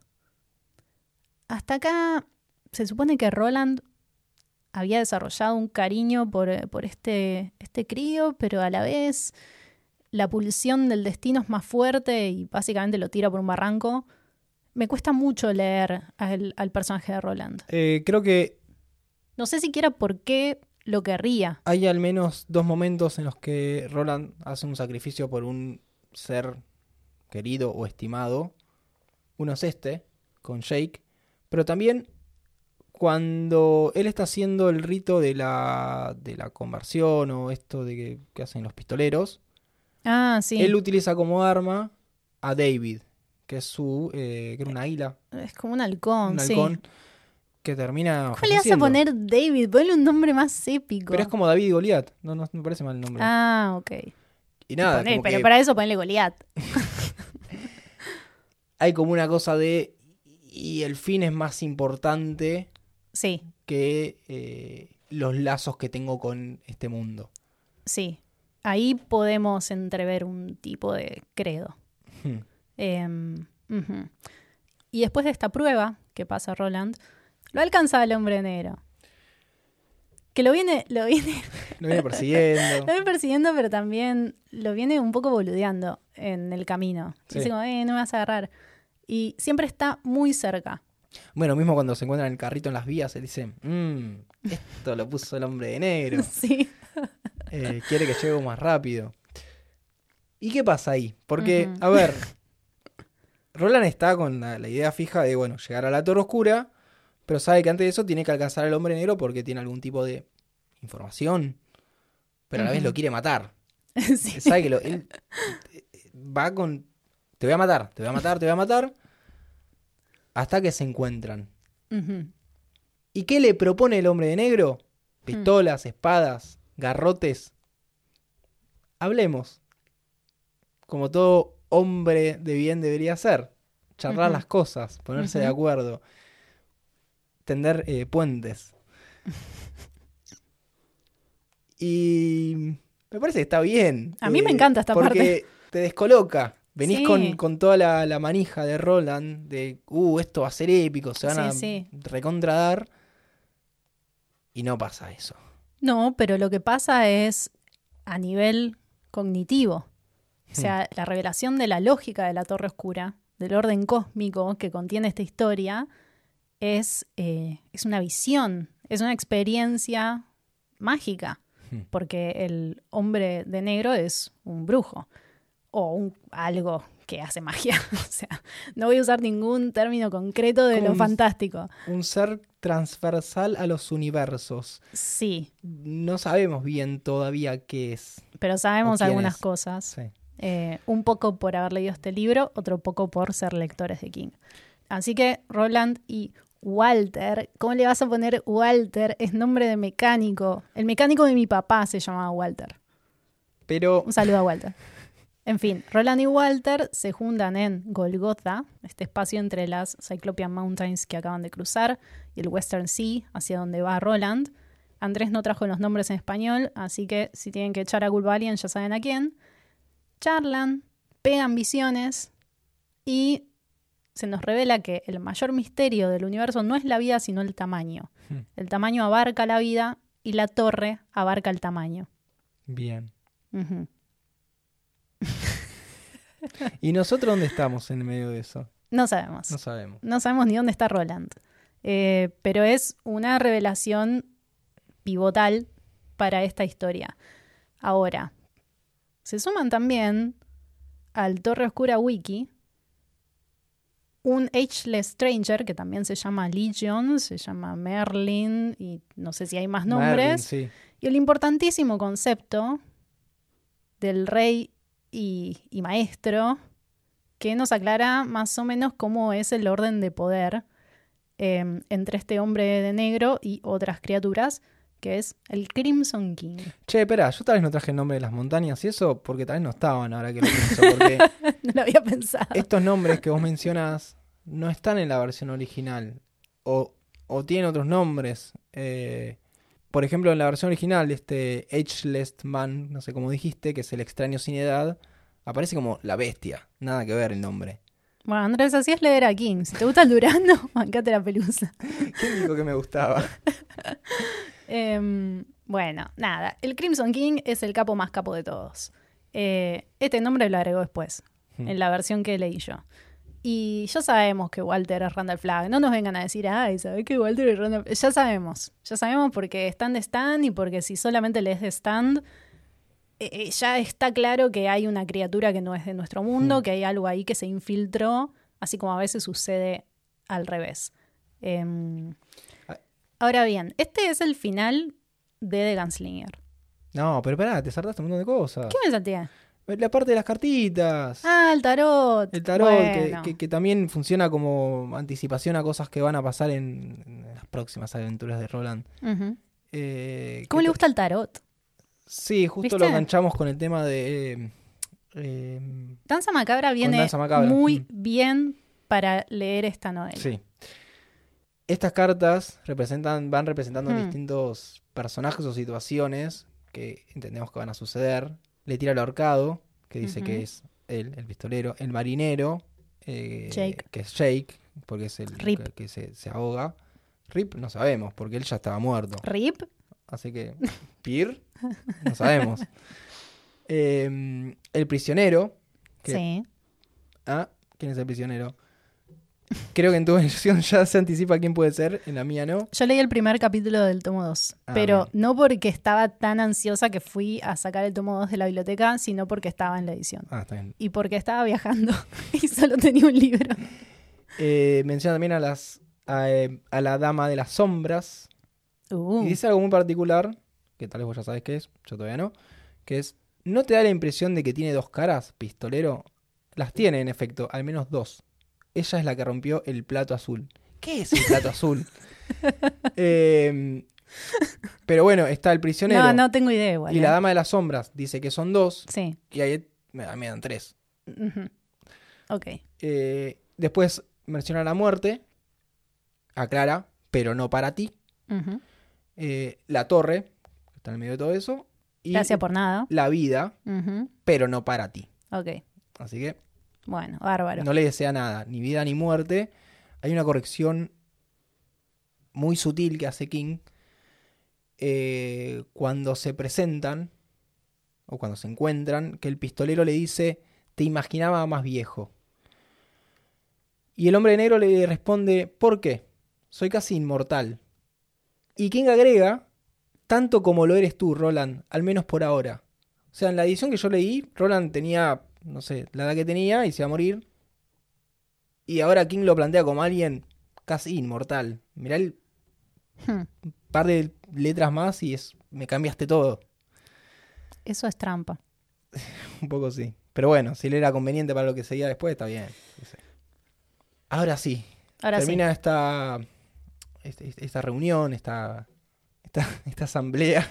Hasta acá se supone que Roland había desarrollado un cariño por, por este, este crío, pero a la vez la pulsión del destino es más fuerte y básicamente lo tira por un barranco. Me cuesta mucho leer al, al personaje de Roland. Eh, creo que No sé siquiera por qué lo querría. hay al menos dos momentos en los que Roland hace un sacrificio por un ser querido o estimado. Uno es este, con Jake, pero también cuando él está haciendo el rito de la, de la conversión o esto de que, que hacen los pistoleros, Ah, sí. él utiliza como arma a David, que es su, eh, que era un águila, Es como un halcón, un sí. halcón, que termina ¿Cómo le vas a falleciendo. poner David? Ponle un nombre más épico. Pero es como David y Goliat, no, no me parece mal el nombre. Ah, ok. Y nada, Poné, como pero que para eso ponle Goliat. hay como una cosa de, y el fin es más importante Sí, que eh, los lazos que tengo con este mundo. sí. Ahí podemos entrever un tipo de credo. Hmm. Eh, ujú. Y después de esta prueba que pasa Roland, lo alcanza el hombre negro. Que lo viene, lo viene, Lo viene persiguiendo. lo viene persiguiendo, pero también lo viene un poco boludeando en el camino. Sí. Dice como, eh, no me vas a agarrar. Y siempre está muy cerca. Bueno, mismo cuando se encuentran en el carrito en las vías, él dice, mmm, esto lo puso el hombre de negro. Sí. Eh, quiere que llegue más rápido. ¿Y qué pasa ahí? Porque, Ujú. a ver, Roland está con la, la idea fija de, bueno, llegar a la Torre Oscura, pero sabe que antes de eso tiene que alcanzar al hombre negro porque tiene algún tipo de información, pero a la vez Ujú. lo quiere matar. Sí. Sabe que lo- él eh, va con, te voy a matar, te voy a matar, te voy a matar, hasta que se encuentran. Ujú. ¿Y qué le propone el hombre de negro? Pistolas, espadas, garrotes. Hablemos. Como todo hombre de bien debería ser. Charlar Ujú. las cosas, ponerse de Ujú. acuerdo. Tender eh, puentes. Y me parece que está bien. A mí me encanta esta porque parte. te descoloca. Venís Sí. con, con toda la, la manija de Roland, de, uh, esto va a ser épico, se van Sí, a sí. recontradar. Y no pasa eso. No, pero lo que pasa es a nivel cognitivo. O sea, la revelación de la lógica de la Torre Oscura, del orden cósmico que contiene esta historia, es, eh, es una visión, es una experiencia mágica, Hmm. porque el hombre de negro es un brujo o un, algo que hace magia. O sea, no voy a usar ningún término concreto de Como lo un- fantástico. Un ser transversal a los universos. Sí, No sabemos bien todavía qué es. pero ¿O sabemos quién algunas es? cosas. Sí. Eh, un poco por haber leído este libro, otro poco por ser lectores de King. Así que Roland y Walter, ¿cómo le vas a poner Walter? Es nombre de mecánico. El mecánico de mi papá se llamaba Walter. Pero Un saludo a Walter. En fin, Roland y Walter se juntan en Golgotha, este espacio entre las Cyclopean Mountains que acaban de cruzar y el Western Sea, hacia donde va Roland. Andrés no trajo los nombres en español, así que si tienen que echar a culpa a alguien ya saben a quién. Charlan, pegan visiones y se nos revela que el mayor misterio del universo no es la vida, sino el tamaño. Hmm. El tamaño abarca la vida y la torre abarca el tamaño. bien. Ujú. ¿Y nosotros dónde estamos en medio de eso? No sabemos. No sabemos. No sabemos ni dónde está Roland. Eh, pero es una revelación pivotal para esta historia. Ahora, se suman también al Torre Oscura Wiki un Ageless Stranger que también se llama Legion, se llama Merlin y no sé si hay más nombres. Merlin, sí. Y el importantísimo concepto del rey y, y maestro que nos aclara más o menos cómo es el orden de poder eh, entre este hombre de negro y otras criaturas, que es el Crimson King. Che, espera, yo tal vez no traje el nombre de las montañas y eso porque tal vez no estaban ahora que lo pienso. Porque No lo había pensado. estos nombres que vos mencionas no están en la versión original. O, o tienen otros nombres. Eh, por ejemplo, en la versión original, este Ageless Man, no sé cómo dijiste, que es el extraño sin edad, aparece como la bestia. Nada que ver el nombre. Bueno, Andrés, así es leer a King. Si te gusta el Durano, bancate la pelusa. ¿Quién dijo que me gustaba? Eh, bueno, nada. El Crimson King es el capo más capo de todos. Eh, este nombre lo agregó después, Hmm. en la versión que leí yo. Y ya sabemos que Walter es Randall Flagg. No nos vengan a decir, ay, ¿sabés que Walter es Randall Flagg? Ya sabemos. Ya sabemos porque Stand Stand y porque si solamente lees de Stand, eh, eh, ya está claro que hay una criatura que no es de nuestro mundo, Hmm. que hay algo ahí que se infiltró, así como a veces sucede al revés. Em, ahora bien, este es el final de The Gunslinger. No, pero pará, te saltaste un montón de cosas. ¿Qué me salté? La parte de las cartitas. Ah, el tarot. El tarot, Bueno. que, que- que también funciona como anticipación a cosas que van a pasar en, en las próximas aventuras de Roland. Ujú. Eh, ¿Cómo que le ta- gusta el tarot? Sí, justo ¿Viste? lo enganchamos con el tema de... eh, eh, Danza Macabra viene Danza Macabra. muy Mm. bien para leer esta novela. sí. Estas cartas representan, van representando Hmm. distintos personajes o situaciones que entendemos que van a suceder. Le tira el ahorcado, que dice Ujú. que es él, el pistolero. El marinero, eh, Jake. que es Jake, porque es el Rip. que, que se, se ahoga. Rip no sabemos, porque él ya estaba muerto. Rip. Así que, Pir, no sabemos. Eh, el prisionero. que- Sí. Ah, ¿quién es el prisionero? Creo que en tu versión ya se anticipa quién puede ser, en la mía no. Yo leí el primer capítulo del tomo dos, Ah, pero bien. no porque estaba tan ansiosa que fui a sacar el tomo dos de la biblioteca, sino porque estaba en la edición. Ah, está bien. Y porque estaba viajando y solo tenía un libro. Eh, menciona también a las a, eh, a la dama de las sombras. Uh, Y dice algo muy particular, que tal vez vos ya sabés qué es, yo todavía no, que es, ¿no te da la impresión de que tiene dos caras, pistolero? Las tiene, en efecto, al menos dos. Ella es la que rompió el plato azul. ¿Qué es el plato azul? Eh, pero bueno, está el prisionero no, no tengo idea igual. y la ¿eh? dama de las sombras. Dice que son dos Sí. y ahí me, me dan tres. Ujú. Ok. Eh, después menciona la muerte, aclara, pero no para ti. Ujú. Eh, la torre, que está en el medio de todo eso. Y Gracias por nada. la vida, Ujú. pero no para ti. Ok. Así que Bueno, bárbaro. no le desea nada, ni vida ni muerte. Hay una corrección muy sutil que hace King eh, cuando se presentan o cuando se encuentran, que el pistolero le dice, te imaginaba más viejo. Y el hombre de negro le responde, ¿por qué? Soy casi inmortal. Y King agrega, tanto como lo eres tú, Roland, al menos por ahora. O sea, en la edición que yo leí, Roland tenía no sé, la edad que tenía y se iba a morir. Y ahora King lo plantea como alguien casi inmortal. Mirá el Hmm. par de letras más y es me cambiaste todo. Eso es trampa. Un poco sí. Pero bueno, si le era conveniente para lo que seguía después, está bien. No sé. Ahora sí. Ahora Termina sí. esta, esta, esta reunión, esta, esta, esta asamblea.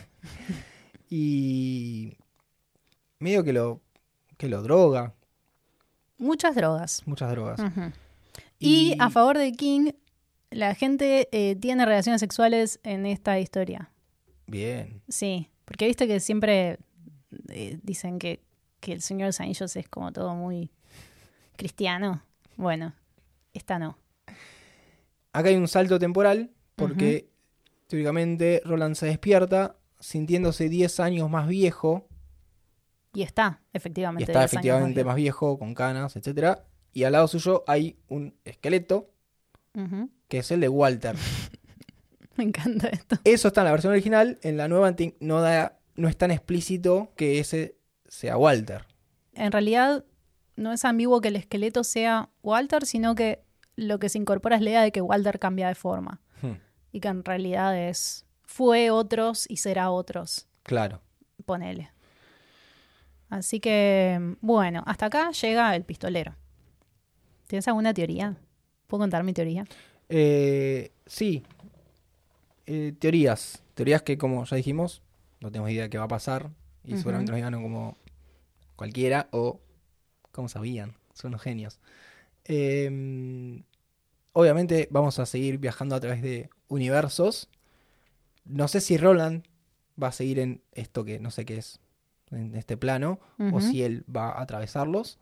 Y medio que lo, que lo droga. Muchas drogas. Muchas drogas. Ujú. Y... y a favor de King, la gente eh, tiene relaciones sexuales en esta historia. Bien. Sí, porque viste que siempre eh, dicen que, que el Señor de los Anillos es como todo muy cristiano. Bueno, esta no. Acá hay un salto temporal porque uh-huh. teóricamente Roland se despierta sintiéndose diez años más viejo. Y está, efectivamente. Y está efectivamente más, más viejo, con canas, etcétera. Y al lado suyo hay un esqueleto, uh-huh. que es el de Walter. Me encanta esto. Eso está en la versión original. En la nueva no, da, no es tan explícito que ese sea Walter. En realidad no es ambiguo que el esqueleto sea Walter, sino que lo que se incorpora es la idea de que Walter cambia de forma. Hmm. Y que en realidad es fue otros y será otros. Claro. Ponele. Así que, bueno, hasta acá llega el pistolero. ¿Tienes alguna teoría? ¿Puedo contar mi teoría? Eh, sí. Eh, teorías. Teorías que, como ya dijimos, no tenemos idea de qué va a pasar. Y uh-huh. seguramente nos digan como cualquiera o como sabían. Son unos genios. Eh, obviamente vamos a seguir viajando a través de universos. No sé si Roland va a seguir en esto que no sé qué es. En este plano, uh-huh. o si él va a atravesarlos.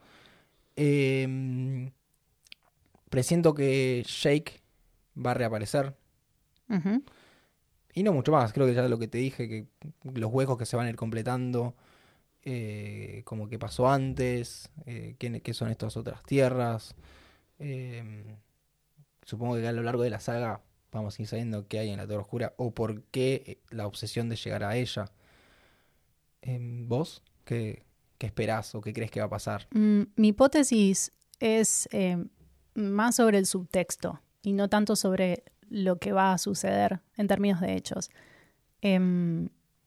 Eh, presiento que Jake va a reaparecer. Uh-huh. Y no mucho más, creo que ya lo que te dije, que los huecos que se van a ir completando, eh, como que pasó antes, eh, qué, qué son estas otras tierras. Eh, supongo que a lo largo de la saga vamos a ir sabiendo qué hay en la Torre Oscura o por qué la obsesión de llegar a ella. Eh, ¿Vos? ¿Qué, ¿Qué esperás o qué crees que va a pasar? Mm, mi hipótesis es eh, más sobre el subtexto y no tanto sobre lo que va a suceder en términos de hechos. Eh,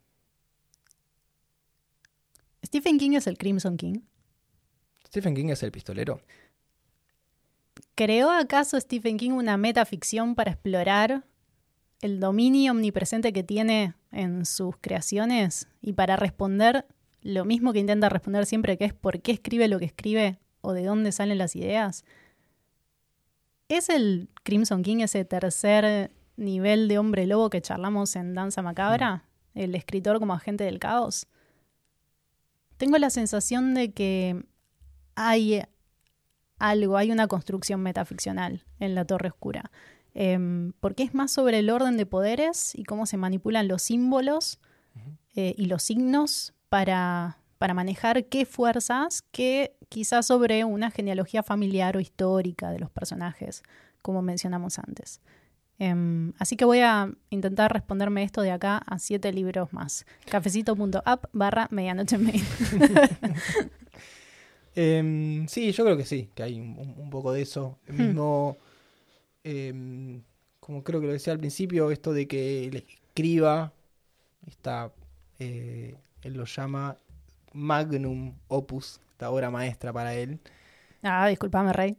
¿Stephen King es el Crimson King? ¿Stephen King es el pistolero? ¿Creó acaso Stephen King una metaficción para explorar el dominio omnipresente que tiene en sus creaciones y para responder lo mismo que intenta responder siempre, que es por qué escribe lo que escribe o de dónde salen las ideas? ¿Es el Crimson King ese tercer nivel de hombre lobo que charlamos en Danza Macabra? Mm. ¿El escritor como agente del caos? Tengo la sensación de que hay algo, hay una construcción metaficcional en la Torre Oscura. Eh, porque es más sobre el orden de poderes y cómo se manipulan los símbolos uh-huh. eh, y los signos para, para manejar qué fuerzas, que quizás sobre una genealogía familiar o histórica de los personajes, como mencionamos antes. Eh, así que voy a intentar responderme esto de acá a siete libros más. Cafecito.app barra medianoche mail. eh, sí, yo creo que sí, que hay un, un poco de eso. El mismo... Hmm. Eh, como creo que lo decía al principio, esto de que él escriba, está, eh, él lo llama magnum opus, esta obra maestra para él. Ah, discúlpame, Rey.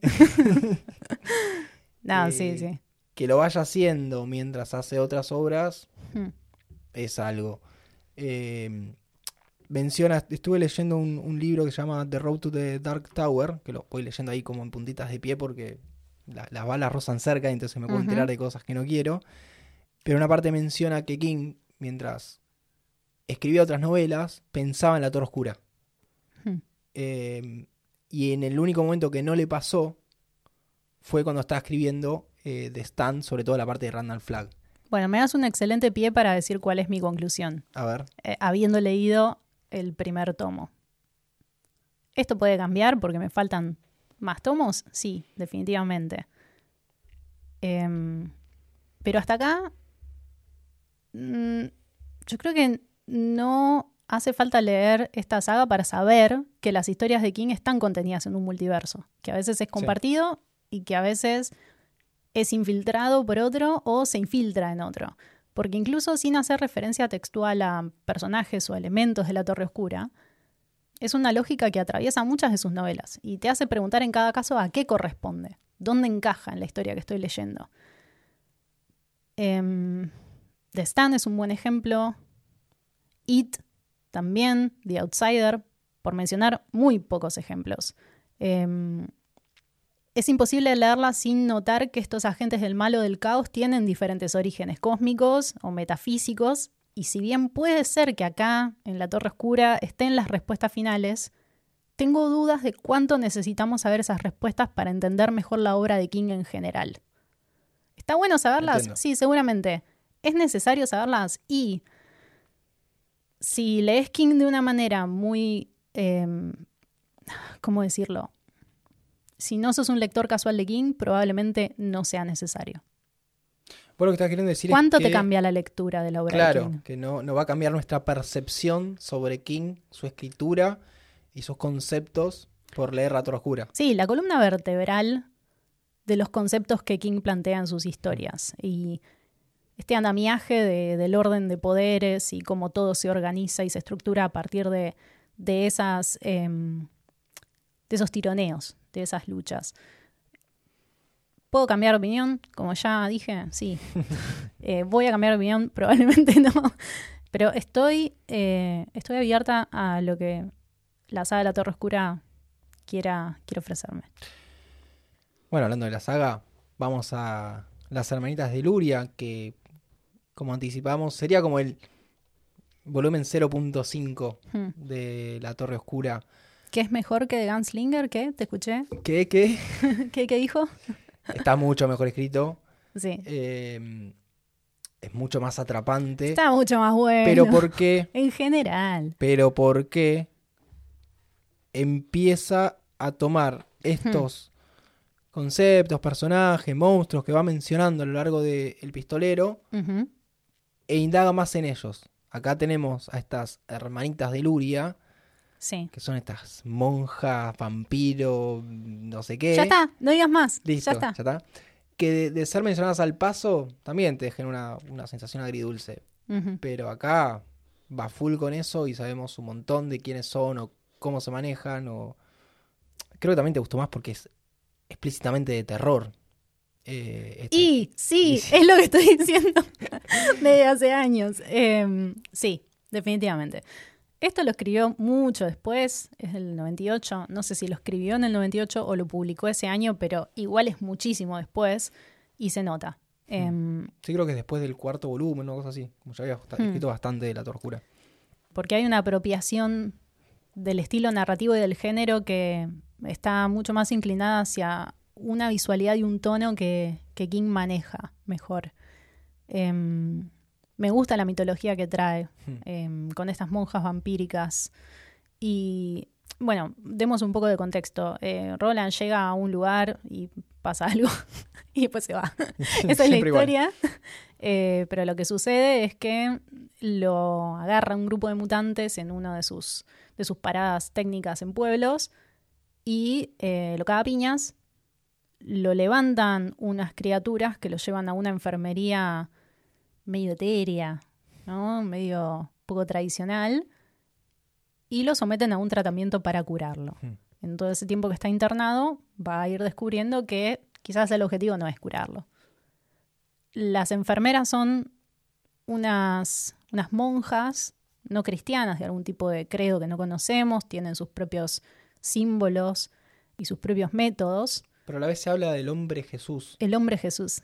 no, eh, sí, sí. Que lo vaya haciendo mientras hace otras obras, hmm. es algo. Eh, menciona, estuve leyendo un, un libro que se llama The Road to the Dark Tower, que lo voy leyendo ahí como en puntitas de pie porque... La, las balas rozan cerca y entonces me puedo uh-huh. enterar de cosas que no quiero. Pero una parte menciona que King, mientras escribía otras novelas, pensaba en la Torre Oscura. Uh-huh. Eh, y en el único momento que no le pasó fue cuando estaba escribiendo eh, The Stand, sobre todo la parte de Randall Flagg. Bueno, me das un excelente pie para decir cuál es mi conclusión. A ver. Eh, habiendo leído el primer tomo. ¿Esto puede cambiar porque me faltan... ¿Más tomos? Sí, definitivamente. Eh, pero hasta acá, mmm, yo creo que no hace falta leer esta saga para saber que las historias de King están contenidas en un multiverso, que a veces es compartido sí. y que a veces es infiltrado por otro o se infiltra en otro. Porque incluso sin hacer referencia textual a personajes o elementos de la Torre Oscura, es una lógica que atraviesa muchas de sus novelas y te hace preguntar en cada caso a qué corresponde, dónde encaja en la historia que estoy leyendo. Um, The Stand es un buen ejemplo. It también, The Outsider, por mencionar muy pocos ejemplos. Um, es imposible leerla sin notar que estos agentes del mal o del caos tienen diferentes orígenes cósmicos o metafísicos, y si bien puede ser que acá, en la Torre Oscura, estén las respuestas finales, tengo dudas de cuánto necesitamos saber esas respuestas para entender mejor la obra de King en general. ¿Está bueno saberlas? Entiendo. Sí, seguramente. ¿Es necesario saberlas? Y si lees King de una manera muy... Eh, ¿cómo decirlo? Si no sos un lector casual de King, probablemente no sea necesario. Vos lo que estás queriendo decir ¿Cuánto es que, te cambia la lectura de la obra claro, de King? que no, no va a cambiar nuestra percepción sobre King, su escritura y sus conceptos por leer La Torre Oscura. Sí, la columna vertebral de los conceptos que King plantea en sus historias. Y este andamiaje de, del orden de poderes y cómo todo se organiza y se estructura a partir de, de, esas, eh, de esos tironeos, de esas luchas. ¿Puedo cambiar de opinión? Como ya dije, sí. Eh, ¿Voy a cambiar de opinión? Probablemente no. Pero estoy, eh, estoy abierta a lo que la saga de La Torre Oscura quiera, quiera ofrecerme. Bueno, hablando de la saga, vamos a Las Hermanitas de Luria, que, como anticipamos, sería como el volumen cero punto cinco hmm. de La Torre Oscura. ¿Qué es mejor que The Gunslinger? ¿Qué? ¿Te escuché? ¿Qué? ¿Qué? ¿Qué, qué dijo? Está mucho mejor escrito. Sí. Eh, es mucho más atrapante. Está mucho más bueno. Pero ¿por qué? En general. Pero ¿por qué empieza a tomar estos hmm. conceptos, personajes, monstruos que va mencionando a lo largo de El Pistolero uh-huh. e indaga más en ellos? Acá tenemos a estas hermanitas de Luria. Sí. Que son estas monjas, vampiros, no sé qué. Ya está, no digas más. Listo, ya está. Ya está. Que de, de ser mencionadas al paso, también te dejan una, una sensación agridulce. Uh-huh. Pero acá va full con eso y sabemos un montón de quiénes son o cómo se manejan. O... Creo que también te gustó más porque es explícitamente de terror. Eh, este... Y sí, sí, es lo que estoy diciendo desde hace años. Eh, sí, definitivamente. Esto lo escribió mucho después, es del noventa y ocho, no sé si lo escribió en el noventa y ocho o lo publicó ese año, pero igual es muchísimo después y se nota. Hmm. Eh, sí, creo que es después del cuarto volumen o cosas así, como ya había escrito hmm. bastante de La Torre Oscura. Porque hay una apropiación del estilo narrativo y del género que está mucho más inclinada hacia una visualidad y un tono que, que King maneja mejor. Eh, Me gusta la mitología que trae hmm. eh, con estas monjas vampíricas. Y bueno, demos un poco de contexto. Eh, Roland llega a un lugar y pasa algo y después se va. Esa es la historia. Eh, pero lo que sucede es que lo agarra un grupo de mutantes en una de sus, de sus paradas técnicas en pueblos y eh, lo caga a piñas. Lo levantan unas criaturas que lo llevan a una enfermería medio etérea, ¿no? Medio poco tradicional, y lo someten a un tratamiento para curarlo. Mm. En todo ese tiempo que está internado, va a ir descubriendo que quizás el objetivo no es curarlo. Las enfermeras son unas, unas monjas no cristianas de algún tipo de credo que no conocemos, tienen sus propios símbolos y sus propios métodos. Pero a la vez se habla del hombre Jesús. El hombre Jesús.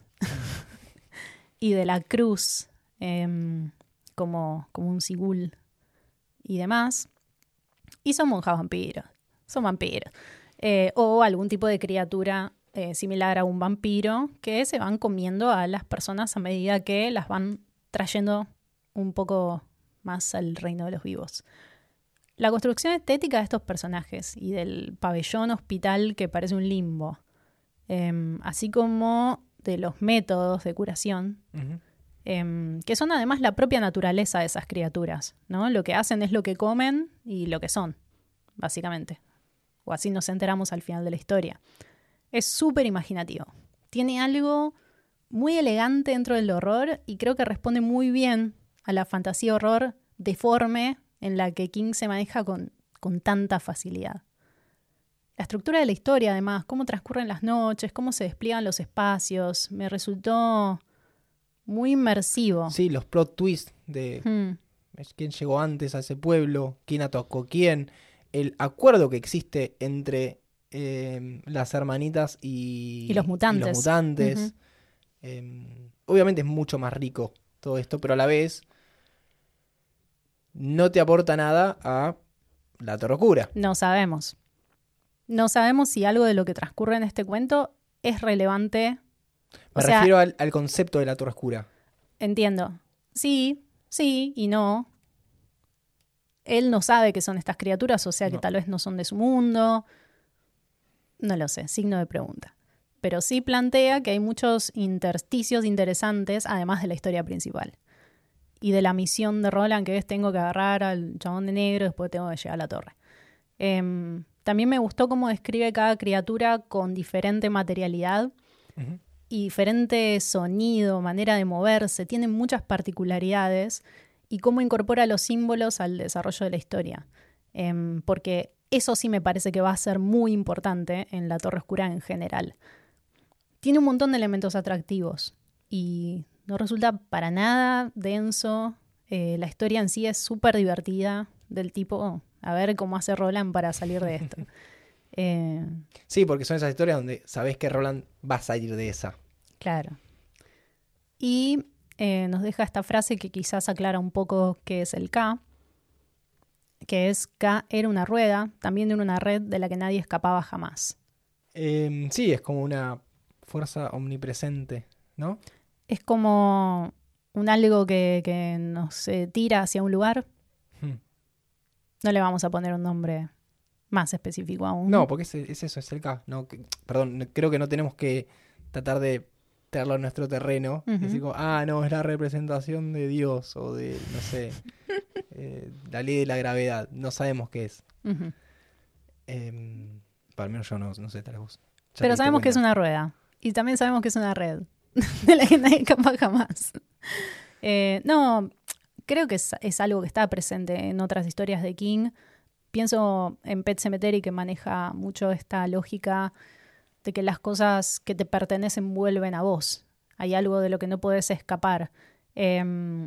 Y de la cruz eh, como, como un sigul y demás. Y son monjas vampiros. Son vampiros. Eh, o algún tipo de criatura eh, similar a un vampiro que se van comiendo a las personas a medida que las van trayendo un poco más al reino de los vivos. La construcción estética de estos personajes y del pabellón hospital que parece un limbo, eh, así como de los métodos de curación, uh-huh. eh, que son además la propia naturaleza de esas criaturas, ¿no? Lo que hacen es lo que comen y lo que son, básicamente. O así nos enteramos al final de la historia. Es súper imaginativo. Tiene algo muy elegante dentro del horror y creo que responde muy bien a la fantasía horror deforme en la que King se maneja con, con tanta facilidad. La estructura de la historia, además, cómo transcurren las noches, cómo se despliegan los espacios, me resultó muy inmersivo. Sí, los plot twists de Hmm. quién llegó antes a ese pueblo, quién atacó quién, el acuerdo que existe entre eh, las hermanitas y, Y los mutantes. y los mutantes. Ujú. Eh, obviamente es mucho más rico todo esto, pero a la vez no te aporta nada a la Torre Oscura. No sabemos. No sabemos si algo de lo que transcurre en este cuento es relevante. O Me sea, refiero al, al concepto de la Torre Oscura. entiendo. Sí, sí y no. Él no sabe que son estas criaturas, o sea que No. tal vez no son de su mundo. No lo sé, signo de pregunta. Pero sí plantea que hay muchos intersticios interesantes, además de la historia principal. Y de la misión de Roland, que es tengo que agarrar al chabón de negro, después tengo que llegar a la torre. Eh, también me gustó cómo describe cada criatura con diferente materialidad Ujú. y diferente sonido, manera de moverse. Tienen muchas particularidades y cómo incorpora los símbolos al desarrollo de la historia. Eh, porque eso sí me parece que va a ser muy importante en la Torre Oscura en general. Tiene un montón de elementos atractivos y no resulta para nada denso. Eh, la historia en sí es súper divertida, del tipo, oh, a ver cómo hace Roland para salir de esto. eh, Sí, porque son esas historias donde sabés que Roland va a salir de esa. claro. Y eh, nos deja esta frase que quizás aclara un poco qué es el K, que es K era una rueda, también de una red de la que nadie escapaba jamás. Eh, sí, es como una fuerza omnipresente, ¿no? Es como un algo que, que nos eh, tira hacia un lugar. Hmm. No le vamos a poner un nombre más específico aún. No, porque es, es eso, es el K. No, que- perdón, creo que no tenemos que tratar de traerlo a nuestro terreno. Ujú. Decir como, ah, no, es la representación de Dios o de, no sé, eh, la ley de la gravedad. No sabemos qué es. Ujú. Eh, al menos yo no, no sé, tal vez vos. Ya te Pero diste sabemos que es cuenta. una rueda. Y también sabemos que es una red de la que nadie escapa jamás. Eh, no, creo que es, es algo que está presente en otras historias de King. Pienso en Pet Sematary, que maneja mucho esta lógica de que las cosas que te pertenecen vuelven a vos. Hay algo de lo que no podés escapar. Eh,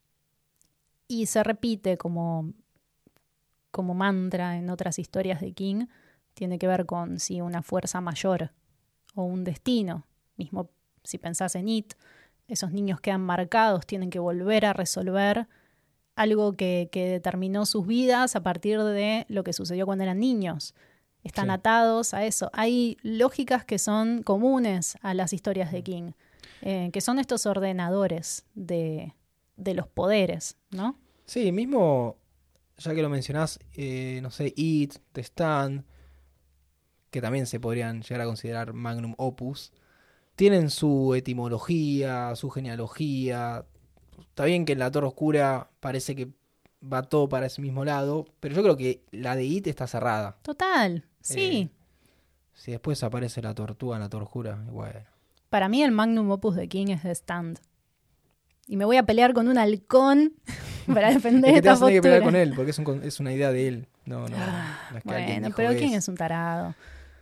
y se repite como, como mantra en otras historias de King. Tiene que ver con sí, una fuerza mayor o un destino. Mismo si pensás en It, esos niños quedan marcados, tienen que volver a resolver algo que, que determinó sus vidas a partir de lo que sucedió cuando eran niños. Están Sí. atados a eso. Hay lógicas que son comunes a las historias de King, eh, que son estos ordenadores de, de los poderes, ¿no? Sí, mismo, ya que lo mencionás, eh, no sé, It, The Stand, que también se podrían llegar a considerar magnum opus, tienen su etimología, su genealogía. Está bien que en la Torre Oscura parece que va todo para ese mismo lado, pero yo creo que la de It está cerrada. Total, sí. Eh, si después aparece la tortuga en la Torre Oscura, bueno. Para mí el magnum opus de King es The Stand. Y me voy a pelear con un halcón para defender Es que te esta vas a tener que postura. pelear con él, porque es, un con- es una idea de él. No, no, no es que alguien Bueno, dijo pero es. King es un tarado.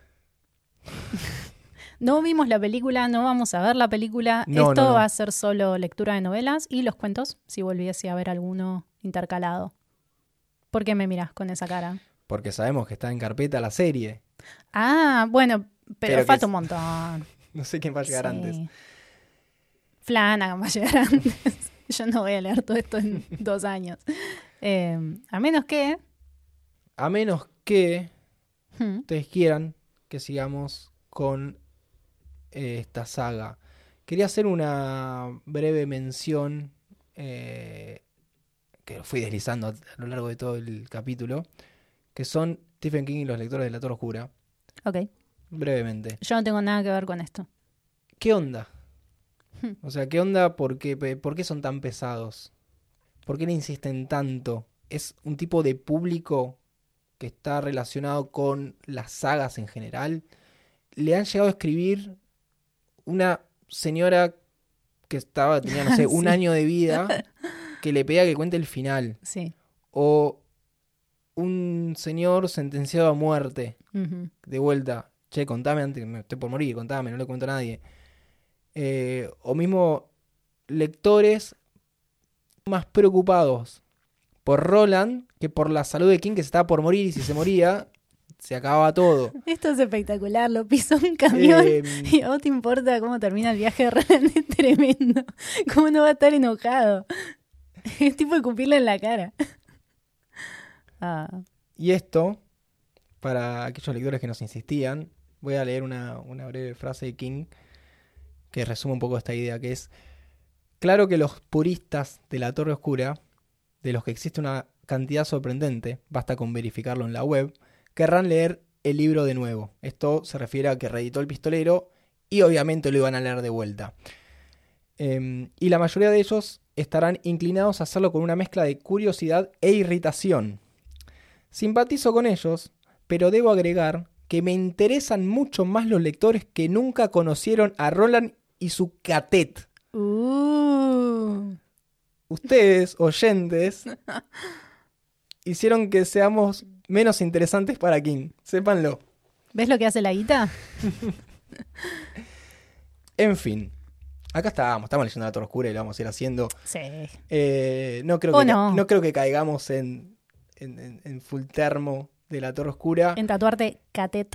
No vimos la película, no vamos a ver la película. No, Esto no, no. va a ser solo lectura de novelas y los cuentos, si volviese a ver alguno intercalado. ¿Por qué me miras con esa cara? Porque sabemos que está en carpeta la serie. Ah, bueno, pero, Pero que falta es- un montón. No sé quién va a llegar Sí. antes. Flanagan va a llegar antes. Yo no voy a leer todo esto en dos años. Eh, a menos que... A menos que hmm, ustedes quieran que sigamos con eh, esta saga. Quería hacer una breve mención eh, que fui deslizando a lo largo de todo el capítulo, que son Stephen King y los lectores de la Torre Oscura. ok, Brevemente. yo no tengo nada que ver con esto. ¿Qué onda? O sea, ¿qué onda? ¿Por qué, ¿Por qué son tan pesados? ¿Por qué le insisten tanto? ¿Es un tipo de público que está relacionado con las sagas en general? ¿Le han llegado a escribir una señora que estaba, tenía, no sé, un Sí. año de vida, que le pedía que cuente el final? Sí. O un señor sentenciado a muerte, Ujú. de vuelta, che, contame antes que me estoy por morir, contame, no le cuento a nadie. Eh, o mismo lectores más preocupados por Roland que por la salud de King, que se estaba por morir, y si se moría, se acababa todo. Esto es espectacular, lo pisó un camión Eh, y a vos te importa cómo termina el viaje de Roland, es tremendo. ¿Cómo no va a estar enojado? Es tipo escupirle en la cara. Ah, y esto, para aquellos lectores que nos insistían, voy a leer una, una breve frase de King que resume un poco esta idea, que es: claro que los puristas de la Torre Oscura, de los que existe una cantidad sorprendente, basta con verificarlo en la web, querrán leer el libro de nuevo. Esto se refiere a que reeditó El Pistolero y obviamente lo iban a leer de vuelta. Eh, y la mayoría de ellos estarán inclinados a hacerlo con una mezcla de curiosidad e irritación. Simpatizo con ellos, pero debo agregar que me interesan mucho más los lectores que nunca conocieron a Roland y su catet. uh. Ustedes, oyentes, hicieron que seamos menos interesantes para King. Sépanlo. ¿Ves lo que hace la guita? En fin. Acá estábamos, estamos leyendo La Torre Oscura y lo vamos a ir haciendo. Sí. Eh, no, creo ¿O que no? ca- no creo que caigamos en, en, en- en full termo de La Torre Oscura. En tatuarte catet.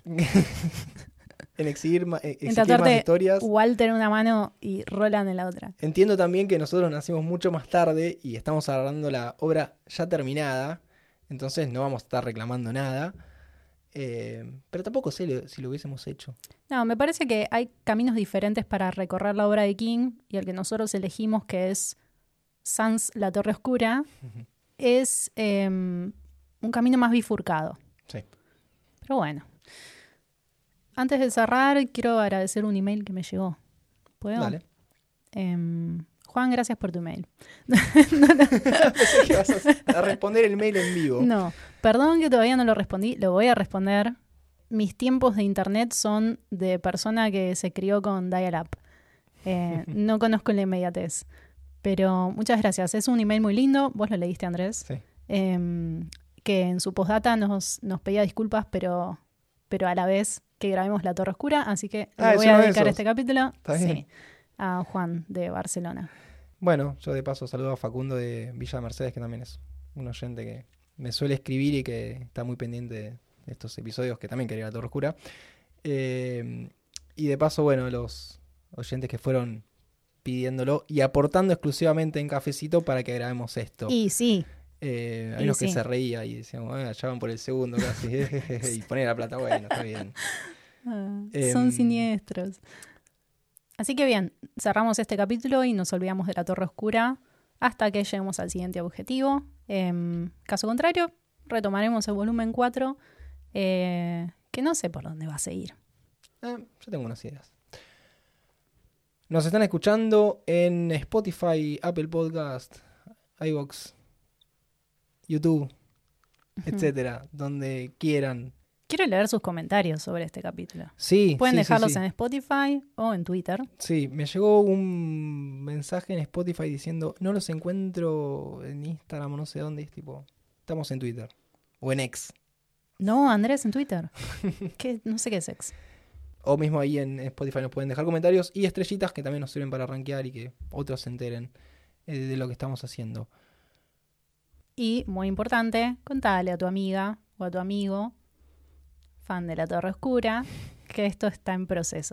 En exhibir, ma- eh, En exigir más tatuarte historias. Walter en una mano y Roland en la otra. Entiendo también que nosotros nacimos mucho más tarde y estamos agarrando la obra ya terminada. Entonces no vamos a estar reclamando nada. Eh, pero tampoco sé lo- si lo hubiésemos hecho. No, me parece que hay caminos diferentes para recorrer la obra de King y el que nosotros elegimos, que es Sans La Torre Oscura, es eh, un camino más bifurcado. Sí. Pero bueno. Antes de cerrar, quiero agradecer un email que me llegó. ¿Puedo? Dale. Em, Juan, gracias por tu email. Pensé que ibas a, a responder el mail en vivo. No, perdón que todavía no lo respondí, lo voy a responder. Mis tiempos de internet son de persona que se crió con dial-up. Eh, no conozco la inmediatez. Pero muchas gracias. Es un email muy lindo. Vos lo leíste, Andrés. Sí. Eh, que en su postdata nos, nos pedía disculpas, pero, pero a la vez que grabemos La Torre Oscura. Así que Ah, le es voy a uno de dedicar esos. este capítulo Está sí, bien. a Juan de Barcelona. Bueno, yo de paso saludo a Facundo de Villa Mercedes, que también es un oyente que me suele escribir y que está muy pendiente de estos episodios, que también quería La Torre Oscura. Eh, y de paso, bueno, los oyentes que fueron pidiéndolo y aportando exclusivamente en Cafecito para que grabemos esto. Y sí, Eh, hay y unos que sí. se reía y decían, "Ah, ya van por el segundo casi", y poner la plata, bueno, está bien. ah, Em, son siniestros. Así que bien, cerramos este capítulo y nos olvidamos de La Torre Oscura hasta que lleguemos al siguiente objetivo. En caso contrario, retomaremos el volumen cuatro, eh, que no sé por dónde va a seguir. Ah, yo tengo unas ideas. Nos están escuchando en Spotify, Apple Podcast, iVoox, YouTube, etcétera, donde quieran. Quiero leer sus comentarios sobre este capítulo. Sí, Pueden sí, sí, dejarlos sí. en Spotify o en Twitter. Sí, me llegó un mensaje en Spotify diciendo, no los encuentro en Instagram o no sé dónde, es tipo, estamos en Twitter o en X. No, Andrés, en Twitter. ¿Qué? No sé qué es ex. O mismo ahí en Spotify nos pueden dejar comentarios y estrellitas que también nos sirven para rankear y que otros se enteren eh, de lo que estamos haciendo. Y, muy importante, contale a tu amiga o a tu amigo, fan de La Torre Oscura, que esto está en proceso.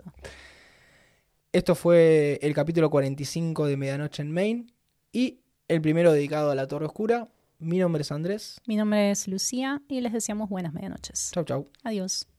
Esto fue el capítulo cuarenta y cinco de Medianoche en Maine y el primero dedicado a La Torre Oscura. Mi nombre es Andrés. Mi nombre es Lucía y les deseamos buenas medianoches. Chau, chau. Adiós.